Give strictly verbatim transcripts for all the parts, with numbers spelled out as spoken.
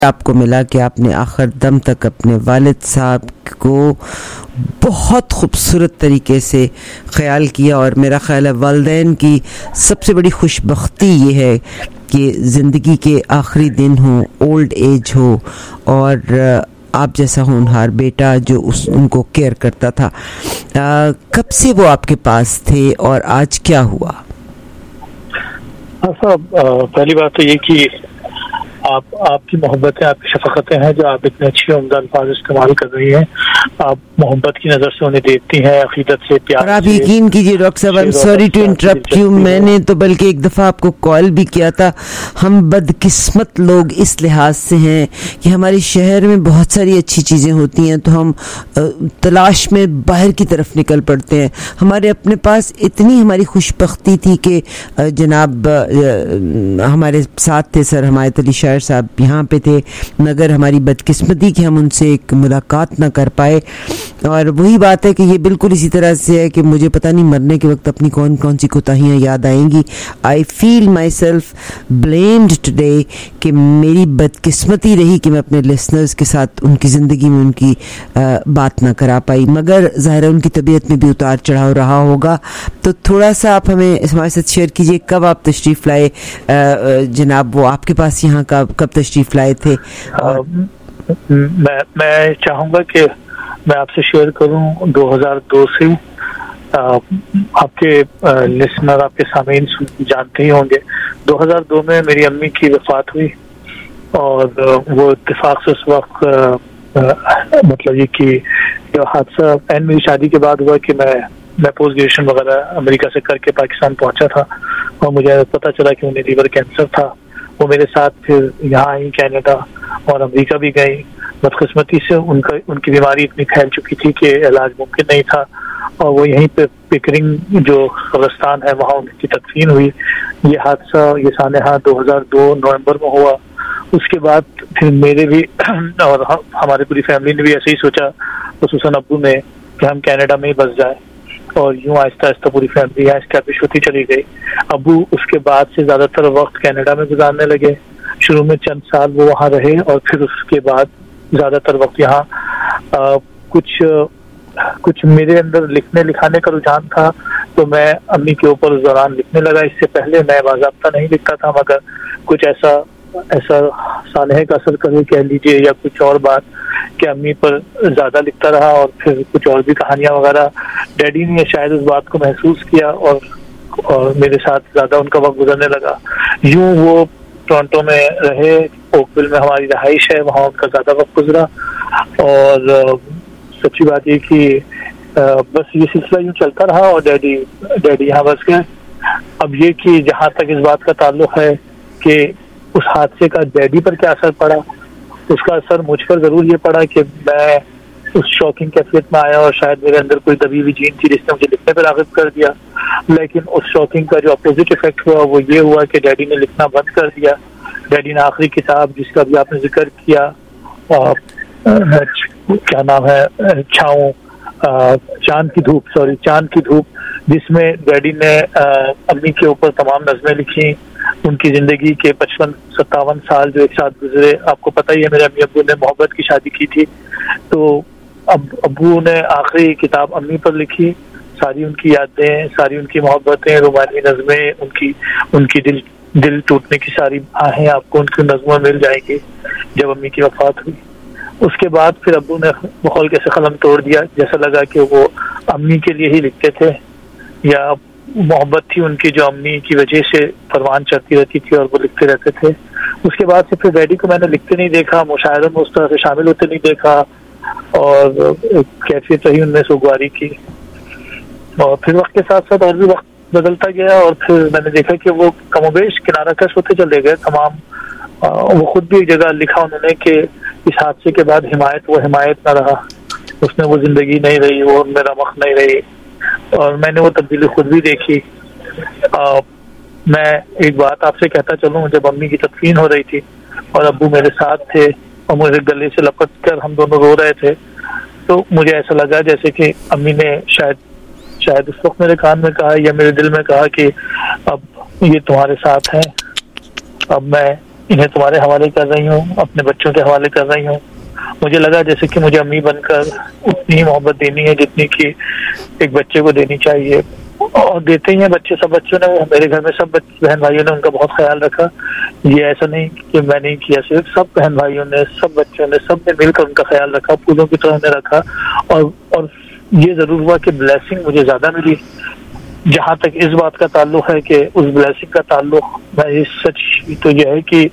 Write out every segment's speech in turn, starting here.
آپ کو ملا کہ آپ نے آخر دم تک اپنے والد صاحب کو بہت خوبصورت طریقے سے خیال کیا، اور میرا خیال ہے والدین کی سب سے بڑی خوش بختی یہ ہے کہ زندگی کے آخری دن ہوں، اولڈ ایج ہو، اور آپ جیسا ہونہار بیٹا جو اس ان کو کیئر کرتا تھا۔ آ, کب سے وہ آپ کے پاس تھے اور آج کیا ہوا؟ ہاں صاحب، پہلی بات تو یہ کہ آپ آپ کی محبتیں، آپ کی شفقتیں ہیں جو آپ اتنے اچھے عمدہ الفاظ استعمال کر رہی ہیں، آپ محبت کی نظر سے انہیں دیکھتی ہیں، عقیدت سے، پیار سے۔ اور آپ یقین کیجیے ڈاکٹر صاحب، I'm sorry to interrupt you، میں نے تو بلکہ ایک دفعہ آپ کو کال بھی کیا تھا۔ ہم بدقسمت لوگ اس لحاظ سے ہیں کہ ہمارے شہر میں بہت ساری اچھی چیزیں ہوتی ہیں تو ہم تلاش میں باہر کی طرف نکل پڑتے ہیں۔ ہمارے اپنے پاس اتنی ہماری خوش بختی تھی کہ جناب ہمارے ساتھ تھے سر حمایت علی شاعر صاحب، یہاں پہ تھے، مگر ہماری بدقسمتی کہ ہم ان سے ایک ملاقات نہ کر پائے۔ اور وہی بات ہے کہ یہ بالکل اسی طرح سے ہے کہ مجھے پتہ نہیں مرنے کے وقت اپنی کون کون سی کوتاہیاں یاد آئیں گی۔ I feel myself blamed today کہ میری بدقسمتی رہی کہ میں اپنے لسنرز کے ساتھ ان کی زندگی میں ان کی بات نہ کرا پائی، مگر ظاہر ہے ان کی طبیعت میں بھی اتار چڑھاؤ رہا ہوگا۔ تو تھوڑا سا آپ ہمیں ہمارے ساتھ شیئر کیجیے کب آپ تشریف لائے جناب، وہ آپ کے پاس یہاں کا کب تشریف لائے تھے؟ میں میں چاہوں گا کہ میں آپ سے شیئر کروں دو ہزار دو سے۔ آپ کے لسنر، آپ کے سامعین جانتے ہی ہوں گے، دو ہزار دو میں میری امی کی وفات ہوئی، اور وہ اتفاق سے اس وقت مطلب یہ کہ جو حادثہ این میری شادی کے بعد ہوا کہ میں میں پوسٹ گریجویشن وغیرہ امریکہ سے کر کے پاکستان پہنچا تھا، اور مجھے پتہ چلا کہ انہیں لیور کینسر تھا۔ وہ میرے ساتھ پھر یہاں آئی کینیڈا اور امریکہ بھی گئی۔ بدقسمتی سے ان کا ان کی بیماری اتنی پھیل چکی تھی کہ علاج ممکن نہیں تھا، اور وہ یہیں پہ پکرنگ جو قبرستان ہے وہاں ان کی تدفین ہوئی۔ یہ حادثہ، یہ سانحہ دو ہزار دو نومبر میں ہوا۔ اس کے بعد پھر میرے بھی اور ہماری پوری فیملی نے بھی ایسے ہی سوچا، خصوصاً ابو نے، کہ ہم کینیڈا میں ہی بس جائیں، اور یوں آہستہ آہستہ پوری فیملی یہاں اسٹیبلش ہوتی چلی گئی۔ ابو اس کے بعد سے زیادہ تر وقت کینیڈا میں گزارنے لگے۔ شروع میں چند سال وہ وہاں رہے، اور پھر اس کے بعد زیادہ تر وقت یہاں۔ آ, کچھ کچھ میرے اندر لکھنے لکھانے کا رجحان تھا، تو میں امی کے اوپر اس دوران لکھنے لگا۔ اس سے پہلے میں باضابطہ نہیں لکھتا تھا، مگر کچھ ایسا ایسا سانحے کا اثر کرے کہہ لیجیے، یا کچھ اور بات کہ امی پر زیادہ لکھتا رہا، اور پھر کچھ اور بھی کہانیاں وغیرہ۔ ڈیڈی نے شاید اس بات کو محسوس کیا، اور اور میرے ساتھ زیادہ ان کا وقت گزرنے لگا۔ یوں وہ ٹورنٹو میں رہے، اوکویل میں ہماری رہائش ہے، وہاں ان کا زیادہ وقت گزرا، اور سچی بات یہ کہ بس یہ سلسلہ یوں چلتا رہا، اور ڈیڈی ڈیڈی یہاں بس گئے۔ اب یہ کہ جہاں تک اس بات کا تعلق ہے کہ اس حادثے کا ڈیڈی پر کیا اثر پڑا، اس کا اثر مجھ پر ضرور یہ پڑا کہ میں اس شوکنگ کیفیت میں آیا، اور شاید میرے اندر کوئی دبی ہوئی جین تھی جس نے مجھے لکھنے پہ راغب کر دیا۔ لیکن اس شوکنگ کا جو اپوزٹ افیکٹ ہوا وہ یہ ہوا کہ ڈیڈی نے لکھنا بند کر دیا۔ ڈیڈی نے آخری کتاب جس کا بھی آپ نے ذکر کیا، کیا نام ہے، چھاؤں چاند کی دھوپ سوری چاند کی دھوپ جس میں ڈیڈی نے امی کے اوپر تمام نظمیں لکھی، ان کی زندگی کے پچپن ستاون سال جو ایک ساتھ گزرے۔ آپ کو پتہ ہی ہے میرے امی ابو نے محبت کی شادی کی تھی، تو اب ابو نے آخری کتاب امی پر لکھی، ساری ان کی یادیں، ساری ان کی محبتیں، رومانی نظمیں، ان کی ان کی دل دل ٹوٹنے کی ساری آہیں آپ کو ان کی نظموں میں مل جائیں گی جب امی کی وفات ہوئی۔ اس کے بعد پھر ابو نے بخول کے سے قلم توڑ دیا، جیسا لگا کہ وہ امی کے لیے ہی لکھتے تھے، یا محبت تھی ان کی جو امی کی وجہ سے پروان چڑھتی رہتی تھی اور وہ لکھتے رہتے تھے۔ اس کے بعد سے پھر ڈیڈی کو میں نے لکھتے نہیں دیکھا، مشاعروں میں اس طرح سے شامل ہوتے نہیں دیکھا، اور کیفیت رہی ان میں سوگواری کی۔ اور پھر وقت کے ساتھ ساتھ اور بھی وقت بدلتا گیا، اور پھر میں نے دیکھا کہ وہ کم و بیش کنارہ کش ہوتے چلے گئے تمام۔ وہ خود بھی ایک جگہ لکھا انہوں نے کہ اس حادثے کے بعد حمایت وہ حمایت نہ رہا، اس میں وہ زندگی نہیں رہی، وہ ان میں رمق نہیں رہی، اور میں نے وہ تبدیلی خود بھی دیکھی۔ میں ایک بات آپ سے کہتا چلوں، جب امی کی تدفین ہو رہی تھی اور ابو میرے ساتھ تھے اور مجھے گلے سے لپٹ کر ہم دونوں رو رہے تھے، تو مجھے ایسا لگا جیسے کہ امی نے شاید شاید اس وقت میرے کان میں کہا یا میرے دل میں کہا کہ اب یہ تمہارے ساتھ ہیں، اب میں انہیں تمہارے حوالے کر رہی ہوں، اپنے بچوں کے حوالے کر رہی ہوں. مجھے لگا جیسے کہ مجھے امی بن کر اتنی ہی محبت دینی ہے جتنی کہ ایک بچے کو دینی چاہیے، اور دیتے ہی ہیں بچے. سب بچوں نے، میرے گھر میں سب بہن بھائیوں نے ان کا بہت خیال رکھا. یہ ایسا نہیں کہ میں نہیں کیا، صرف سب بہن بھائیوں نے، سب بچوں نے، سب نے مل کر ان کا خیال رکھا، پھولوں کی طرح نے رکھا. اور اور یہ ضرور ہوا کہ بلیسنگ مجھے زیادہ ملی. جہاں تک اس بات کا تعلق ہے کہ اس بلیسنگ کا تعلق، میں سچ تو یہ ہے کہ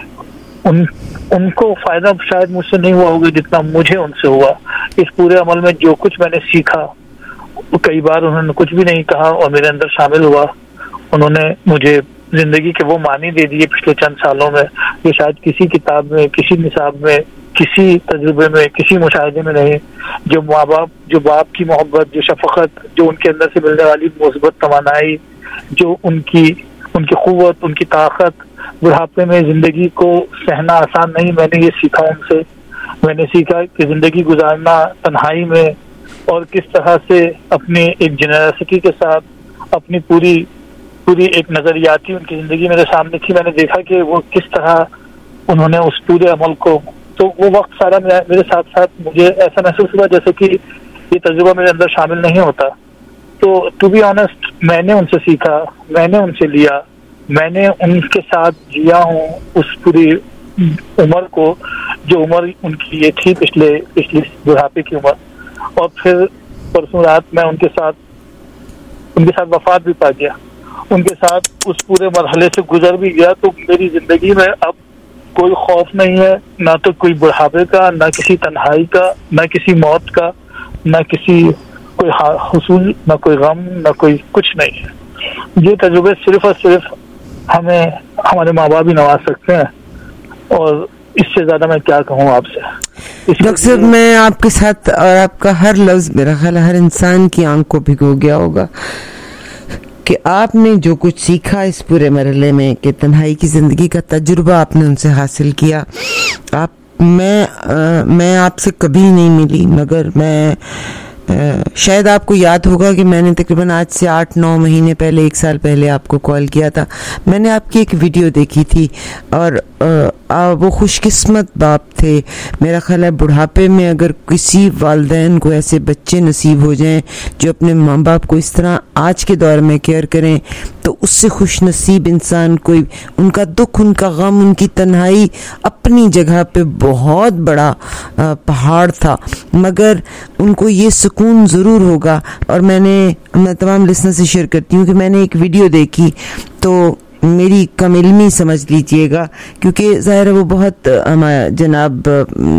ان ان کو فائدہ شاید مجھ سے نہیں ہوا ہوگا جتنا مجھے ان سے ہوا. اس پورے عمل میں جو کچھ میں نے سیکھا، کئی بار انہوں نے کچھ بھی نہیں کہا اور میرے اندر شامل ہوا. انہوں نے مجھے زندگی کے وہ معنی دے دیے پچھلے چند سالوں میں کہ شاید کسی کتاب میں، کسی نصاب میں، کسی تجربے میں، کسی مشاہدے میں نہیں. جو ماں باپ، جو باپ کی محبت، جو شفقت، جو ان کے اندر سے ملنے والی مثبت توانائی، جو ان کی ان کی قوت، ان کی طاقت. بڑھاپے میں زندگی کو سہنا آسان نہیں، میں نے یہ سیکھا ان سے. میں نے سیکھا کہ زندگی گزارنا تنہائی میں، اور کس طرح سے اپنے ایک جنراسٹی کے ساتھ اپنی پوری پوری ایک نظریاتی ان کی زندگی میرے سامنے تھی. میں نے دیکھا کہ وہ کس طرح انہوں نے اس پورے عمل کو، تو وہ وقت سارا میرے ساتھ ساتھ مجھے ایسا محسوس ہوا جیسے کہ یہ تجربہ میرے اندر شامل نہیں ہوتا. تو ٹو بی آنیسٹ، میں نے ان سے سیکھا، میں نے ان سے لیا، میں نے ان کے ساتھ جیا ہوں اس پوری عمر کو، جو عمر ان کی یہ تھی پچھلے پچھلی بڑھاپے کی عمر. اور پھر پرسوں رات میں ان کے ساتھ ان کے ساتھ وفات بھی پا گیا، ان کے ساتھ اس پورے مرحلے سے گزر بھی گیا. تو میری زندگی میں اب کوئی خوف نہیں ہے، نہ تو کوئی بڑھاپے کا، نہ کسی تنہائی کا، نہ کسی موت کا، نہ کسی کوئی حصول، نہ کوئی غم، نہ کوئی کچھ نہیں ہے. یہ تجربے صرف اور صرف ہمیں ہمارے ماں باپ ہی نواز سکتے ہیں، اور اس سے زیادہ میں کیا کہوں آپ سے. ڈاکٹر صاحب، میں آپ کے ساتھ، اور آپ کا ہر لفظ میرا خیال ہر انسان کی آنکھ کو بھگو گیا ہوگا کہ آپ نے جو کچھ سیکھا اس پورے مرحلے میں، کہ تنہائی کی زندگی کا تجربہ آپ نے ان سے حاصل کیا. آپ میں میں آپ سے کبھی نہیں ملی، مگر میں شاید آپ کو یاد ہوگا کہ میں نے تقریباً آج سے آٹھ نو مہینے پہلے، ایک سال پہلے آپ کو کال کیا تھا. میں نے آپ کی ایک ویڈیو دیکھی تھی، اور وہ خوش قسمت باپ تھے. میرا خیال ہے بڑھاپے میں اگر کسی والدین کو ایسے بچے نصیب ہو جائیں جو اپنے ماں باپ کو اس طرح آج کے دور میں کیئر کریں، تو اس سے خوش نصیب انسان کوئی. ان کا دکھ، ان کا غم، ان کی تنہائی اپنی جگہ پہ بہت بڑا پہاڑ تھا، مگر ان کو یہ سکون ضرور ہوگا. اور میں نے میں تمام لسنر سے شیئر کرتی ہوں کہ میں نے ایک ویڈیو دیکھی، تو میری کم علمی سمجھ لیجئے گا، کیونکہ ظاہر ہے وہ بہت جناب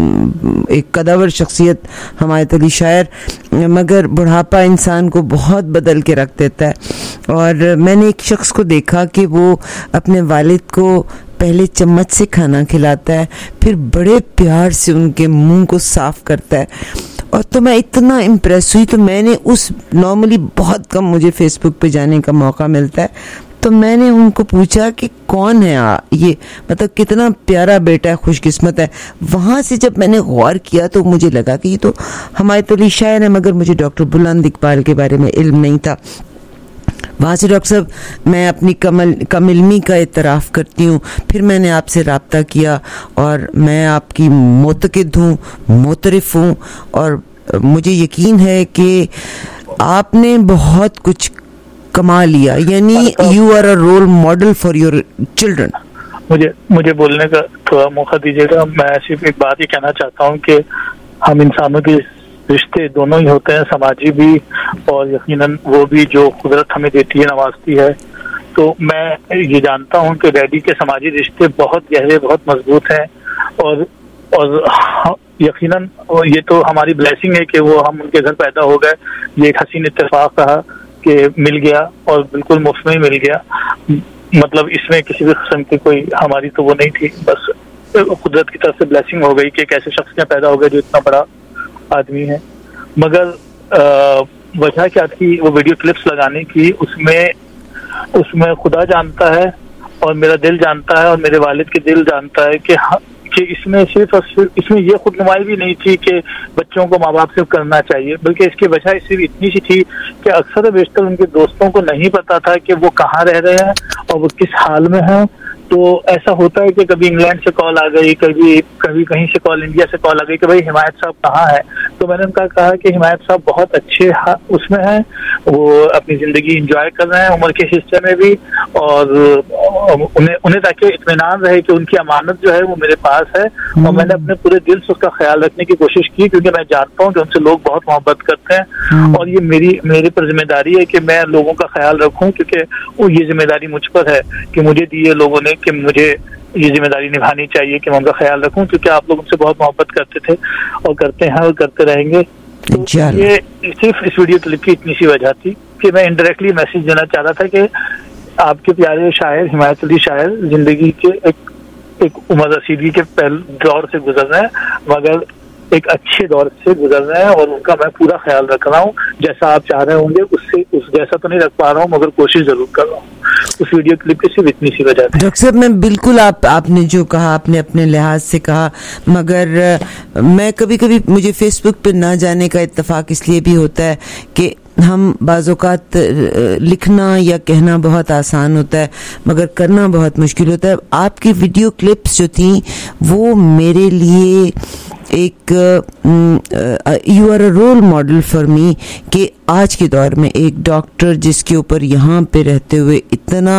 ایک قدور شخصیت حمایت علی شاعر، مگر بڑھاپا انسان کو بہت بدل کے رکھ دیتا ہے. اور میں نے ایک شخص کو دیکھا کہ وہ اپنے والد کو پہلے چمچ سے کھانا کھلاتا ہے، پھر بڑے پیار سے ان کے منہ کو صاف کرتا ہے. اور تو میں اتنا امپریس ہوئی، تو میں نے اس نارملی بہت کم مجھے فیس بک پہ جانے کا موقع ملتا ہے، تو میں نے ان کو پوچھا کہ کون ہے یہ، مطلب کتنا پیارا بیٹا ہے، خوش قسمت ہے. وہاں سے جب میں نے غور کیا تو مجھے لگا کہ یہ تو حمایت علی شاعر ہے، مگر مجھے ڈاکٹر بلند اقبال کے بارے میں علم نہیں تھا. وہاں سے ڈاکٹر صاحب میں اپنی کمل کم علمی کا اعتراف کرتی ہوں. پھر میں نے آپ سے رابطہ کیا، اور میں آپ کی معتقد ہوں، معترف ہوں، اور مجھے یقین ہے کہ آپ نے بہت کچھ کما لیا. یعنی you are a role model for your children. مجھے مجھے بولنے کا تھوڑا موقع دیجیے گا. میں صرف ایک بات یہ کہنا چاہتا ہوں کہ ہم انسانوں کے رشتے دونوں ہی ہوتے ہیں، سماجی بھی اور یقیناً وہ بھی جو قدرت ہمیں دیتی ہے، نوازتی ہے. تو میں یہ جانتا ہوں کہ ڈیڈی کے سماجی رشتے بہت گہرے، بہت مضبوط ہیں، اور اور یقیناً یہ تو ہماری بلیسنگ ہے کہ وہ ہم ان کے گھر پیدا ہو گئے. یہ ایک حسین اتفاق رہا کہ مل گیا، اور بالکل مفت میں مل گیا. مطلب اس میں کسی بھی قسم کی کوئی ہماری تو وہ نہیں تھی، بس قدرت کی طرف سے بلیسنگ ہو گئی کہ ایک ایسے شخص میں پیدا ہو گئے جو اتنا بڑا آدمی ہے. مگر وجہ کیا تھی وہ ویڈیو کلپس لگانے کی؟ اس میں اس میں خدا جانتا ہے، اور میرا دل جانتا ہے، اور میرے والد کے دل جانتا ہے کہ کہ اس میں صرف اور صرف اس میں یہ خود نمائی بھی نہیں تھی کہ بچوں کو ماں باپ سے کرنا چاہیے، بلکہ اس کی وجہ صرف اتنی سی تھی کہ اکثر بیشتر ان کے دوستوں کو نہیں پتا تھا کہ وہ کہاں رہ رہے ہیں اور وہ کس حال میں ہیں. تو ایسا ہوتا ہے کہ کبھی انگلینڈ سے کال آ گئی, کبھی کبھی کہیں سے کال, انڈیا سے کال آ گئی کہ بھائی حمایت صاحب کہاں ہے. تو میں نے ان کا کہا کہ حمایت صاحب بہت اچھے اس میں ہیں, وہ اپنی زندگی انجوائے کر رہے ہیں عمر کے حصے میں بھی, اور انہیں انہیں تاکہ اطمینان رہے کہ ان کی امانت جو ہے وہ میرے پاس ہے. اور میں نے اپنے پورے دل سے اس کا خیال رکھنے کی کوشش کی, کیونکہ میں جانتا ہوں کہ ان سے لوگ بہت محبت کرتے ہیں, اور یہ میری میرے پر ذمہ داری ہے کہ میں لوگوں کا خیال رکھوں, کیونکہ وہ یہ ذمہ داری مجھ پر ہے کہ مجھے دی ہے لوگوں نے کہ مجھے یہ ذمہ داری نبھانی چاہیے کہ میں ان کا خیال رکھوں, کیونکہ آپ لوگ ان سے بہت محبت کرتے تھے اور کرتے ہیں اور کرتے رہیں گے. تو یہ صرف اس ویڈیو کلپ کی اتنی سی وجہ تھی کہ میں انڈائریکٹلی میسج دینا چاہ رہا تھا کہ آپ کے پیارے شاعر حمایت علی شاعر زندگی کے ایک ایک عمر رسیدگی کے پہلے دور سے گزر رہے ہیں, مگر ایک اچھے دور سے گزر رہے ہیں, اور ان کا میں پورا خیال رکھ رہا ہوں. جیسا آپ چاہ رہے ہوں گے اس سے اس جیسا تو نہیں رکھ پا رہا ہوں, مگر کوشش ضرور کر رہا ہوں. اس ویڈیو کلپ کی صرف اتنی سی وجہ تھی. ڈاکٹر صاحب میں بالکل آپ آپ نے جو کہا آپ نے اپنے لحاظ سے کہا, مگر میں کبھی کبھی مجھے فیس بک پہ نہ جانے کا اتفاق اس لیے بھی ہوتا ہے کہ ہم بعض اوقات لکھنا یا کہنا بہت آسان ہوتا ہے مگر کرنا بہت مشکل ہوتا ہے. آپ کی ویڈیو کلپس جو تھیں وہ میرے لیے ایک you are a role model for me کہ آج کے دور میں ایک ڈاکٹر جس کے اوپر یہاں پہ رہتے ہوئے اتنا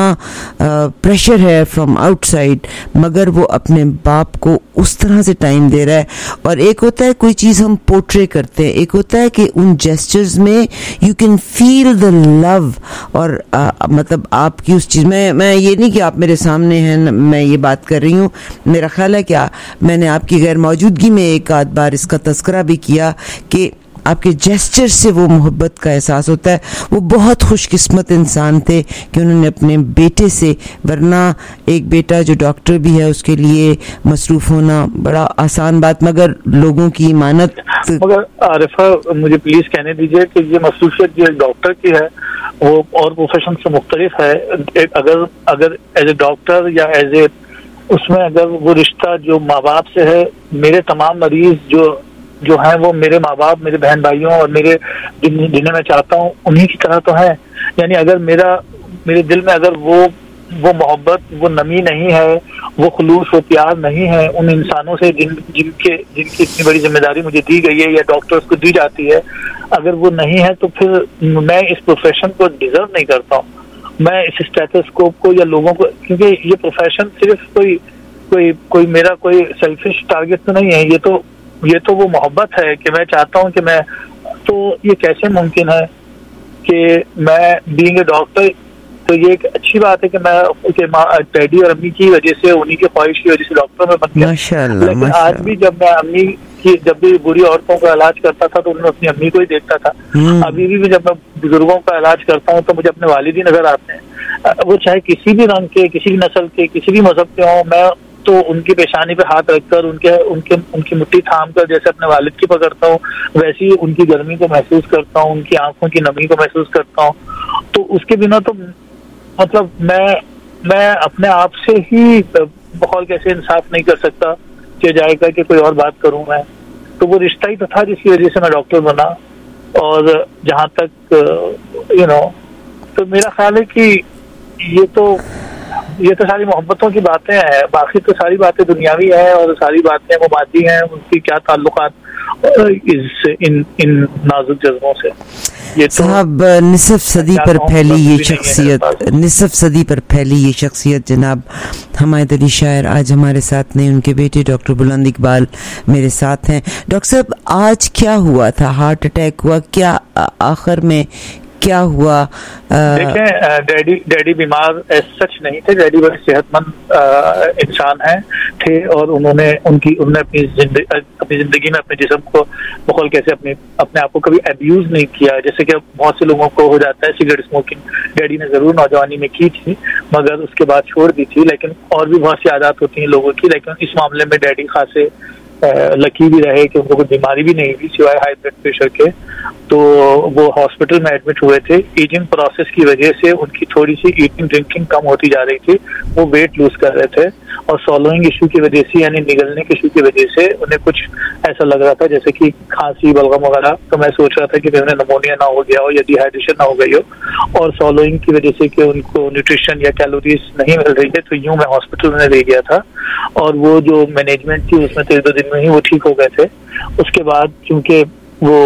پریشر ہے فرام آؤٹ سائڈ, مگر وہ اپنے باپ کو اس طرح سے ٹائم دے رہا ہے. اور ایک ہوتا ہے کوئی چیز ہم پورٹرے کرتے ہیں, ایک ہوتا ہے کہ ان جیسچرز میں you can feel the love, اور مطلب آپ کی اس چیز میں میں یہ نہیں کہ آپ میرے سامنے ہیں میں یہ بات کر رہی ہوں, میرا خیال ہے کہ میں نے آپ کی غیر موجودگی میں ایک آدھ بار اس کا تذکرہ بھی کیا کہ آپ کے جیسچر سے وہ محبت کا احساس ہوتا ہے. وہ بہت خوش قسمت انسان تھے کہ انہوں نے اپنے بیٹے سے, ورنہ ایک بیٹا جو ڈاکٹر بھی ہے اس کے لیے مصروف ہونا بڑا آسان بات, مگر لوگوں کی امانت. مگر عارفہ مجھے پلیز کہنے دیجیے کہ یہ مصروفیت جو ڈاکٹر کی ہے وہ اور پروفیشن سے مختلف ہے. اگر اگر ایز اے ڈاکٹر یا ایز اے اس میں اگر وہ رشتہ جو ماں باپ سے ہے, میرے تمام مریض جو جو ہیں وہ میرے ماں باپ, میرے بہن بھائیوں اور میرے جنہیں میں چاہتا ہوں انہی کی طرح تو ہیں. یعنی اگر میرا میرے دل میں اگر وہ وہ محبت, وہ نمی نہیں ہے, وہ خلوص, وہ پیار نہیں ہے ان انسانوں سے جن جن کے جن کی اتنی بڑی ذمہ داری مجھے دی گئی ہے یا ڈاکٹرز کو دی جاتی ہے, اگر وہ نہیں ہے تو پھر میں اس پروفیشن کو ڈیزرو نہیں کرتا ہوں. میں اس اسٹیٹسکوپ کو یا لوگوں کو, کیونکہ یہ پروفیشن صرف کوئی کوئی کوئی میرا کوئی سیلفش ٹارگیٹ تو نہیں ہے, یہ تو یہ تو وہ محبت ہے کہ میں چاہتا ہوں کہ میں, تو یہ کیسے ممکن ہے کہ میں بینگ اے ڈاکٹر, تو یہ ایک اچھی بات ہے کہ میں ڈیڈی اور امی کی وجہ سے, انہی کی خواہش کی وجہ سے ڈاکٹر میں بن گیا. لیکن آج بھی جب میں امی کی جب بھی بری عورتوں کا علاج کرتا تھا تو ان میں اپنی امی کو ہی دیکھتا تھا. ابھی بھی جب میں بزرگوں کا علاج کرتا ہوں تو مجھے اپنے والد ہی نظر آتے ہیں, وہ چاہے کسی بھی رنگ کے, کسی بھی نسل کے, کسی بھی مذہب کے ہوں. میں تو ان کی پیشانی پہ ہاتھ رکھ کر ان کے ان کے ان کی مٹھی تھام کر جیسے اپنے والد کی پکڑتا ہوں, ویسے ہی ان کی گرمی کو محسوس کرتا ہوں, ان کی آنکھوں کی نمی کو محسوس کرتا ہوں. تو اس کے بنا تو مطلب میں میں اپنے آپ سے ہی بقول کیسے انصاف نہیں کر سکتا کہ جائے گا کہ کوئی اور بات کروں میں. تو وہ رشتہ ہی تو تھا جس کی وجہ سے میں ڈاکٹر بنا. اور جہاں تک یو نو تو میرا خیال ہے کہ یہ تو یہ تو ساری محبتوں کی باتیں ہیں, باقی تو ساری باتیں دنیاوی ہیں اور ساری باتیں وہ مادی ہیں, ان کی کیا تعلقات اس ان ان نازک جذبوں سے. صاحب نصف صدی پر پھیلی یہ شخصیت, نصف صدی پر پھیلی یہ شخصیت جناب حمایت علی شاعر آج ہمارے ساتھ نہیں, ان کے بیٹے ڈاکٹر بلند اقبال میرے ساتھ ہیں. ڈاکٹر صاحب آج کیا ہوا تھا؟ ہارٹ اٹیک ہوا کیا آخر میں؟ کیا ہوا؟ دیکھیں ڈیڈی ڈیڈی بیمار سچ نہیں تھے, ڈیڈی بڑے صحت مند انسان ہیں تھے, اور انہوں نے ان کی انہوں نے اپنی زندگی اپنی زندگی میں اپنے جسم کو بقول کیسے اپنے اپنے آپ کو کبھی ابیوز نہیں کیا, جیسے کہ بہت سے لوگوں کو ہو جاتا ہے سگریٹ اسموکنگ. ڈیڈی نے ضرور نوجوانی میں کی تھی مگر اس کے بعد چھوڑ دی تھی, لیکن اور بھی بہت سی عادات ہوتی ہیں لوگوں کی, لیکن اس معاملے میں ڈیڈی خاصے لکی بھی رہے کہ ان کو کوئی بیماری بھی نہیں ہوئی سوائے ہائی بلڈ پریشر کے. تو وہ ہاسپٹل میں ایڈمٹ ہوئے تھے. ایجنگ پروسیس کی وجہ سے ان کی تھوڑی سی ایٹنگ ڈرنکنگ کم ہوتی جا رہی تھی, وہ ویٹ لوز کر رہے تھے, اور سالوئنگ ایشو کی وجہ سے یعنی نگلنے کے ایشو کی وجہ سے انہیں کچھ ایسا لگ رہا تھا جیسے کہ کھانسی بلغم وغیرہ. تو میں سوچ رہا تھا کہ انہیں نمونیا نہ ہو گیا ہو یا ڈی ہائیڈریشن نہ ہو گئی ہو, اور سالوئنگ کی وجہ سے کہ ان کو نیوٹریشن یا کیلوریز نہیں مل رہی ہے. تو یوں میں ہاسپٹل میں لے گیا تھا اور وہ جو مینجمنٹ تھی اس میں تو ایک دو دن میں ہی وہ ٹھیک ہو گئے تھے. اس کے بعد چونکہ وہ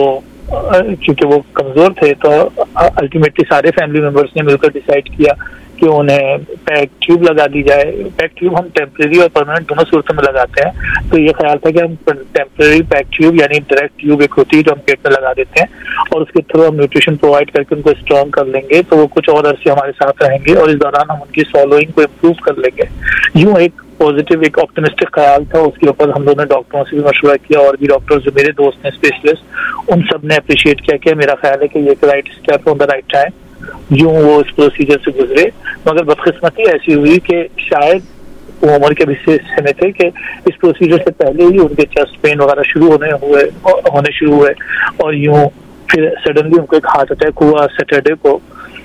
چونکہ وہ کمزور تھے تو الٹیمیٹلی سارے فیملی ممبرس نے مل کر ڈیسائیڈ کیا کہ انہیں پیک ٹیوب لگا دی جائے. پیک ٹیوب ہم ٹیمپریری اور پرماننٹ دونوں صورتوں میں لگاتے ہیں. تو یہ خیال تھا کہ ہم ٹیمپریری پیک ٹیوب یعنی ڈائریکٹ ٹیوب ایک ہوتی ہے جو ہم پیٹ میں لگا دیتے ہیں اور اس کے تھرو ہم نیوٹریشن پرووائڈ کر کے ان کو اسٹرانگ کر لیں گے تو وہ کچھ اور عرصے ہمارے ساتھ رہیں گے اور اس دوران ہم ان کی سالوئنگ کو امپروو کر لیں گے. یوں ایک پازیٹیو ایک آپٹمسٹک خیال تھا. اس کے اوپر ہم دونوں ڈاکٹروں سے بھی مشورہ کیا اور بھی ڈاکٹر جو میرے دوست ہیں اسپیشلسٹ ان سب نے اپریشیٹ کیا کہ میرا خیال ہے کہ یہ ایک right step on the right time. یوں وہ اس پروسیجر سے گزرے مگر بدقسمتی ایسی ہوئی کہ شاید وہ عمر کے حصے میں تھے کہ اس پروسیجر سے پہلے ہی ان کے چیسٹ پین وغیرہ شروع ہونے ہوئے ہونے شروع ہوئے اور یوں پھر سڈنلی ان کو ایک ہارٹ اٹیک ہوا سیٹرڈے کو.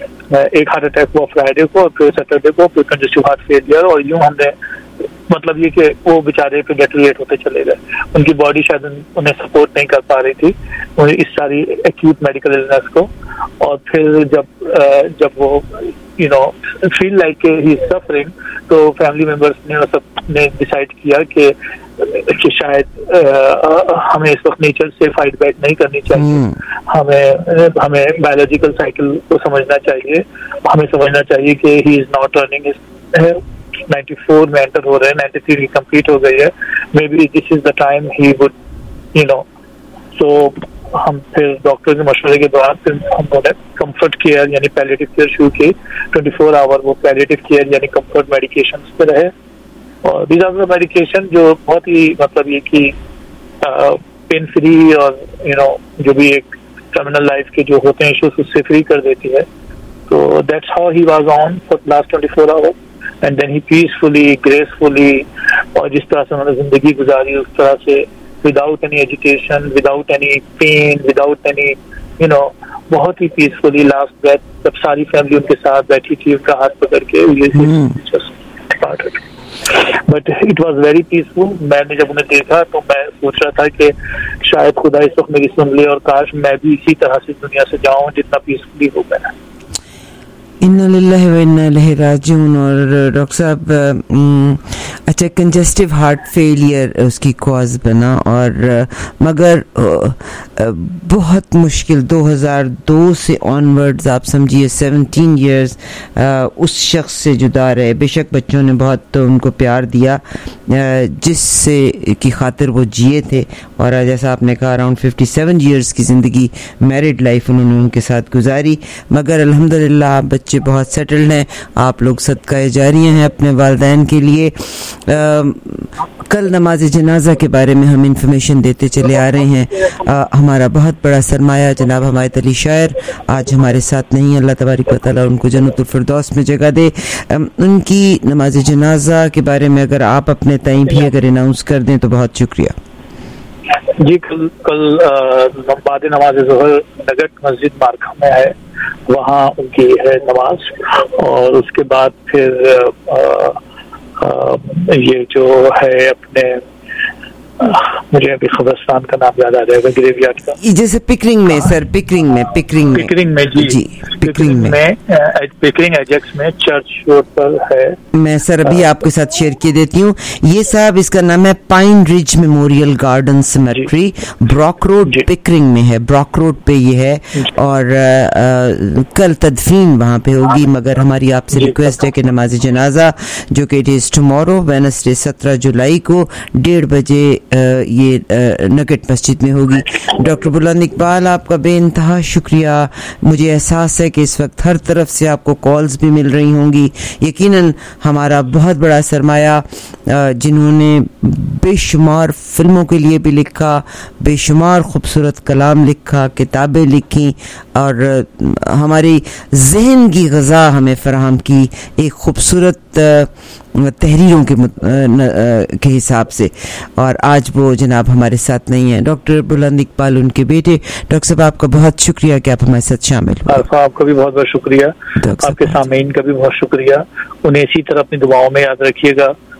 ایک ہارٹ اٹیک ہوا فرائیڈے کو اور پھر سیٹرڈے کو پھر کنجسٹو ہارٹ فیلئر. اور یوں ہم نے مطلب یہ کہ وہ بیچارے پہ ڈیٹریٹ ہوتے چلے گئے. ان کی باڈی شاید انہیں سپورٹ نہیں کر پا رہی تھی اس ساری ایکیوٹ میڈیکل النس کو. اور پھر جب جب وہ یو نو فیل لائک کہ ہی از سفرنگ تو فیملی ممبرس نے سب نے ڈیسائیڈ کیا کہ کہ شاید ہمیں اس وقت نیچر سے فائٹ بیک نہیں کرنی چاہیے. ہمیں ہمیں بایولوجیکل سائیکل کو سمجھنا چاہیے. ہمیں سمجھنا چاہیے کہ he is not running ninety four میں انٹر ہو رہے ہیں, نائنٹی تھری کی کمپلیٹ ہو گئی ہے. Maybe this is the time he would you know. تو ہم پھر ڈاکٹر کے مشورے کے بعد پھر ہم نے کمفرٹ کیئر یعنی پیلیٹیو کیئر شروع کی. ٹوئنٹی فور آور وہ پیلیٹیو کیئر یعنی کمفرٹ میڈیکیشن پہ رہے. اور دیز آر میڈیکیشن جو بہت ہی مطلب یہ کہ پین فری اور یو نو جو بھی ایک ٹرمینل لائف کے جو ہوتے ہیں ایشوز اس سے فری کر دیتی ہے. تو that's how he was on for last twenty four hour and then he peacefully gracefully اور جس طرح سے انہوں نے زندگی گزاری اس طرح سے without any agitation without any pain without any you know بہت ہی پیسفلی لاسٹ بریتھ جب ساری فیملی ان کے ساتھ بیٹھی تھی ان کا ہاتھ پکڑ کے but it was very peaceful. میں نے جب انہیں دیکھا تو میں سوچ رہا تھا کہ شاید خدا اس وقت میری سن لے اور کاش میں بھی اسی طرح سے دنیا سے جاؤں جتنا پیسفلی ہو گیا. انا للہ و انا الیہ راجعون. اور ڈاکٹر صاحب اچھا کنجسٹو ہارٹ فیلئر اس کی کاز بنا اور مگر بہت مشکل دو ہزار دو سے آنورڈز آپ سمجھیے سیونٹین ایئرز اس شخص سے جدا رہے. بے شک بچوں نے بہت ان کو پیار دیا جس سے کی خاطر وہ جیے تھے اور جیسا آپ نے کہا اراؤنڈ ففٹی سیون ایئرز کی زندگی میرڈ لائف انہوں نے ان کے ساتھ گزاری. مگر الحمدللہ آپ بچے بہت سیٹلڈ ہیں. آپ لوگ صدقہ جاریہ ہیں اپنے والدین کے لیے. کل نماز جنازہ کے بارے میں ہم انفارمیشن دیتے چلے آ رہے ہیں. ہمارا بہت بڑا سرمایہ جناب حمایت علی شاعر آج ہمارے ساتھ نہیں. اللہ تبارک و تعالیٰ ان کو جنت الفردوس میں جگہ دے. ان کی نماز جنازہ کے بارے میں اگر آپ اپنے تئیں بھی اگر اناؤنس کر دیں تو بہت شکریہ. جی کل کل بعد نماز ظہر نگٹ مسجد مارکا میں ہے, وہاں ان کی ہے نماز. اور اس کے بعد پھر یہ جو ہے اپنے مجھے ابھی قبرستان کا نام یاد آ جائے گا گریو یارڈ کا جیسے پکرنگ میں سر پکرنگ میں پکرنگ میں پکرنگ میں جی جی پکرنگ میں پکرنگ ایجیکس میں چرچ روڈ پر ہے. میں سر ابھی آپ کے ساتھ شیئر کیے دیتی ہوں. یہ صاحب اس کا نام ہے Pine Ridge memorial garden cemetery, Brock road Pickering میں ہے. براک روڈ پہ یہ ہے اور کل تدفین وہاں پہ ہوگی. مگر ہماری آپ سے ریکویسٹ ہے کہ نماز جنازہ جو کہ اٹ از ٹمورو وینسڈے سترہ جولائی کو ڈیڑھ بجے یہ نگٹ مسجد میں ہوگی. ڈاکٹر بلند اقبال آپ کا بے انتہا شکریہ. مجھے احساس ہے کہ اس وقت ہر طرف سے آپ کو کالز بھی مل رہی ہوں گی. یقیناً ہمارا بہت بڑا سرمایہ جنہوں نے بے شمار فلموں کے لیے بھی لکھا, بے شمار خوبصورت کلام لکھا, کتابیں لکھی اور ہماری ذہن کی غذا ہمیں فراہم کی ایک خوبصورت تحریروں کے کے حساب سے. اور آج وہ جناب ہمارے ساتھ نہیں ہیں. ڈاکٹر بلند اقبال ان کے بیٹے. ڈاکٹر صاحب آپ کا بہت شکریہ کہ آپ ہمارے ساتھ شامل ہوئے. آپ کا بھی بہت بہت شکریہ. آپ کے سامعین کا بھی بہت شکریہ. انہیں اسی طرح اپنی دعاؤں میں یاد رکھیے گا.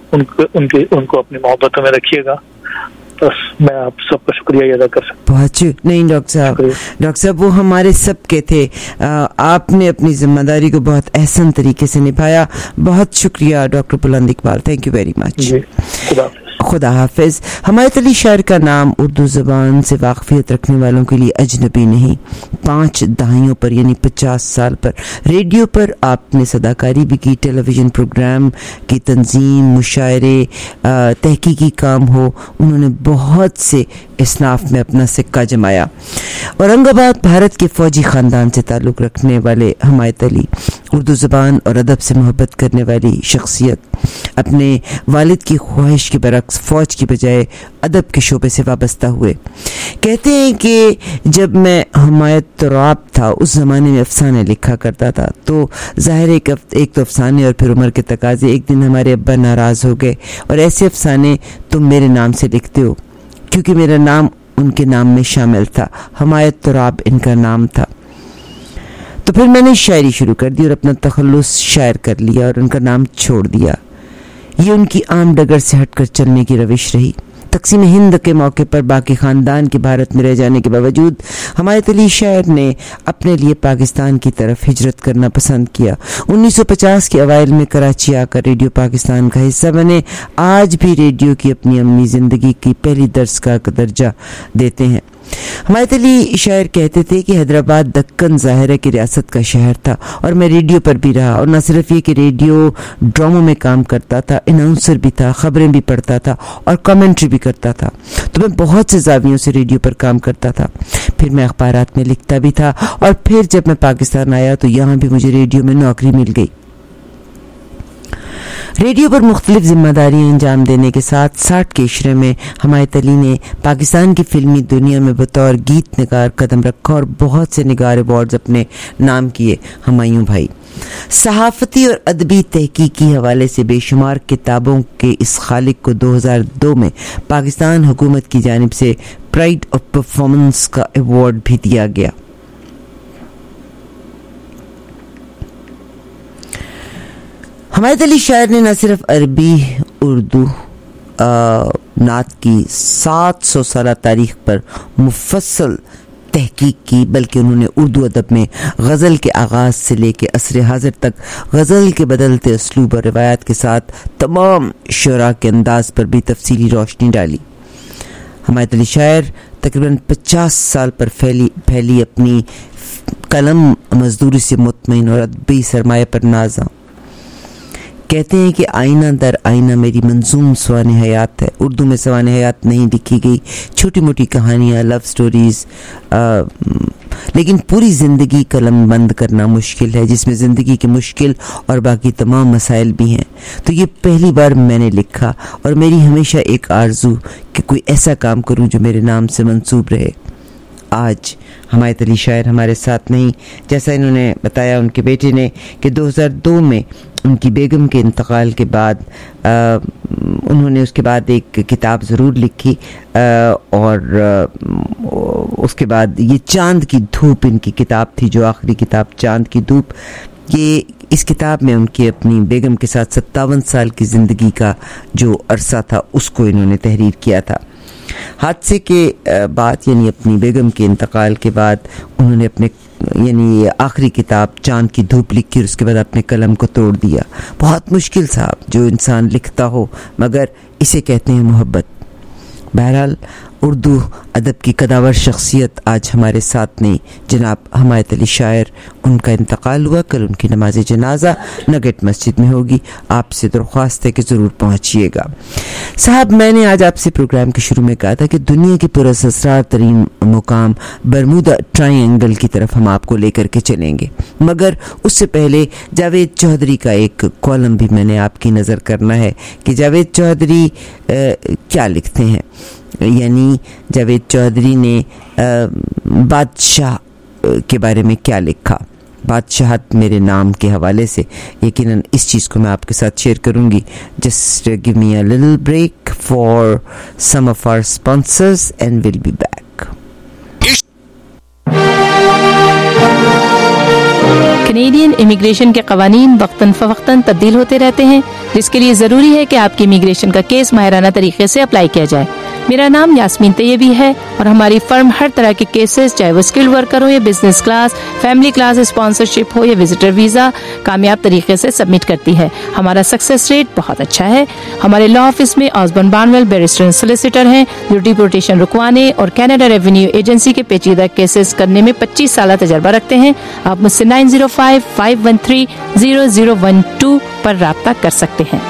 ان کو ان کے ان کو اپنی محبتوں میں رکھیے گا. بس میں آپ سب کا شکریہ ادا کر سکتا ہوں. بہت نہیں ڈاکٹر صاحب, ڈاکٹر صاحب وہ ہمارے سب کے تھے. آپ نے اپنی ذمہ داری کو بہت احسن طریقے سے نبھایا. بہت شکریہ doctor Buland Iqbal, thank you very much. جی خدا حافظ. خدا حافظ. حمایت علی شاعر کا نام اردو زبان سے واقفیت رکھنے والوں کے لیے اجنبی نہیں. پانچ دہائیوں پر یعنی پچاس سال پر ریڈیو پر آپ نے صداکاری بھی کی, ٹیلی ویژن پروگرام کی تنظیم, مشاعرے, تحقیقی کام ہو, انہوں نے بہت سے اصناف میں اپنا سکہ جمایا. اورنگ آباد بھارت کے فوجی خاندان سے تعلق رکھنے والے حمایت علی اردو زبان اور ادب سے محبت کرنے والی شخصیت, اپنے والد کی خواہش کے برعکس فوج کی بجائے ادب کے شعبے سے وابستہ ہوئے. کہتے ہیں کہ جب میں حمایت تراب تھا اس زمانے میں افسانے لکھا کرتا تھا, تو ظاہر ایک ایک تو افسانے اور پھر عمر کے تقاضے. ایک دن ہمارے ابا ناراض ہو گئے اور ایسے افسانے تم میرے نام سے لکھتے ہو, کیونکہ میرا نام ان کے نام میں شامل تھا. حمایت تراب ان کا نام تھا. تو پھر میں نے شاعری شروع کر دی اور اپنا تخلص شاعر کر لیا اور ان کا نام چھوڑ دیا. یہ ان کی عام ڈگر سے ہٹ کر چلنے کی روش رہی. تقسیم ہند کے موقع پر باقی خاندان کے بھارت میں رہ جانے کے باوجود حمایت علی شاعر نے اپنے لیے پاکستان کی طرف ہجرت کرنا پسند کیا. انیس سو پچاس کے اوائل میں کراچی آ کر ریڈیو پاکستان کا حصہ بنے. آج بھی ریڈیو کی اپنی عملی زندگی کی پہلی درس کا درجہ دیتے ہیں. حمایت علی شاعر کہتے تھے کہ حیدرآباد دکن ظاہرہ کی ریاست کا شہر تھا اور میں ریڈیو پر بھی رہا, اور نہ صرف یہ کہ ریڈیو ڈراموں میں کام کرتا تھا, اناؤنسر بھی تھا, خبریں بھی پڑھتا تھا اور کمنٹری بھی کرتا تھا. تو میں بہت سے زاویوں سے ریڈیو پر کام کرتا تھا. پھر میں اخبارات میں لکھتا بھی تھا, اور پھر جب میں پاکستان آیا تو یہاں بھی مجھے ریڈیو میں نوکری مل گئی. ریڈیو پر مختلف ذمہ داریاں انجام دینے کے ساتھ ساٹھ کے عشرے میں حمایت علی نے پاکستان کی فلمی دنیا میں بطور گیت نگار قدم رکھا اور بہت سے نگار ایوارڈز اپنے نام کیے. ہمایوں بھائی صحافتی اور ادبی تحقیقی حوالے سے بے شمار کتابوں کے اس خالق کو دو ہزار دو میں پاکستان حکومت کی جانب سے پرائڈ آف پرفارمنس کا ایوارڈ بھی دیا گیا. حمایت علی شاعر نے نہ صرف عربی, اردو, نعت کی سات سو سالہ تاریخ پر مفصل تحقیق کی, بلکہ انہوں نے اردو ادب میں غزل کے آغاز سے لے کے عصر حاضر تک غزل کے بدلتے اسلوب اور روایات کے ساتھ تمام شعراء کے انداز پر بھی تفصیلی روشنی ڈالی. حمایت علی شاعر تقریباً پچاس سال پر پھیلی پھیلی اپنی قلم مزدوری سے مطمئن اور ادبی سرمایہ پر نازاں. کہتے ہیں کہ آئینہ در آئینہ میری منظوم سوانح حیات ہے. اردو میں سوانح حیات نہیں لکھی گئی, چھوٹی موٹی کہانیاں, لو سٹوریز, لیکن پوری زندگی قلم بند کرنا مشکل ہے, جس میں زندگی کے مشکل اور باقی تمام مسائل بھی ہیں. تو یہ پہلی بار میں نے لکھا, اور میری ہمیشہ ایک آرزو کہ کوئی ایسا کام کروں جو میرے نام سے منسوب رہے. آج حمایت علی شاعر ہمارے ساتھ نہیں. جیسا انہوں نے بتایا ان کے بیٹے نے کہ دو ہزار دو میں ان کی بیگم کے انتقال کے بعد انہوں نے اس کے بعد ایک کتاب ضرور لکھی, اور اس کے بعد یہ چاند کی دھوپ ان کی کتاب تھی, جو آخری کتاب چاند کی دھوپ. یہ اس کتاب میں ان کی اپنی بیگم کے ساتھ ستاون سال کی زندگی کا جو عرصہ تھا اس کو انہوں نے تحریر کیا تھا. حادثے کے بعد یعنی اپنی بیگم کے انتقال کے بعد انہوں نے اپنے یعنی آخری کتاب چاند کی دھوپ لکھی, اور اس کے بعد اپنے قلم کو توڑ دیا. بہت مشکل صاحب جو انسان لکھتا ہو, مگر اسے کہتے ہیں محبت. بہرحال اردو ادب کی قداور شخصیت آج ہمارے ساتھ نہیں. جناب حمایت علی شاعر, ان کا انتقال ہوا. کل ان کی نماز جنازہ نگٹ مسجد میں ہوگی. آپ سے درخواست ہے کہ ضرور پہنچیے گا. صاحب میں نے آج آپ سے پروگرام کے شروع میں کہا تھا کہ دنیا کے پراسرار ترین مقام برمودا ٹرائی اینگل کی طرف ہم آپ کو لے کر کے چلیں گے, مگر اس سے پہلے جاوید چودھری کا ایک کالم بھی میں نے آپ کی نظر کرنا ہے کہ جاوید چودھری کیا لکھتے ہیں. یعنی جاوید چودھری نے بادشاہ کے بارے میں کیا لکھا. بادشاہت میرے نام کے حوالے سے یقیناً اس چیز کو میں آپ کے ساتھ شیئر کروں گی. Just give me a little break for some of our sponsors and will be back. Canadian immigration के कवानीन वक्तन फवक्तन तब्दील होते रहते हैं, जिसके लिए ज़रूरी है कि आपकी इमिग्रेशन का केस माहिराना तरीके से अप्लाई किया जाए। मेरा नाम यास्मीन तैयबी है और हमारी फर्म हर तरह के केसेस, चाहे वो स्किल्ड वर्कर हो या business class, family class, sponsorship हो या विजिटर वीज़ा, कामयाब तरीके से सबमिट करती है। हमारा सक्सेस रेट बहुत अच्छा है। हमारे लॉ ऑफिस में Osborne Barnwell barrister and solicitor हैं जो डिपोर्टेशन रुकवाने और कनाडा रेवेन्यू एजेंसी के पेचीदा केसेस करने में पच्चीस साल तजर्बा रखते हैं। आप मुझसे nine zero five five one three zero zero one two पर राब्ता कर सकते हैं।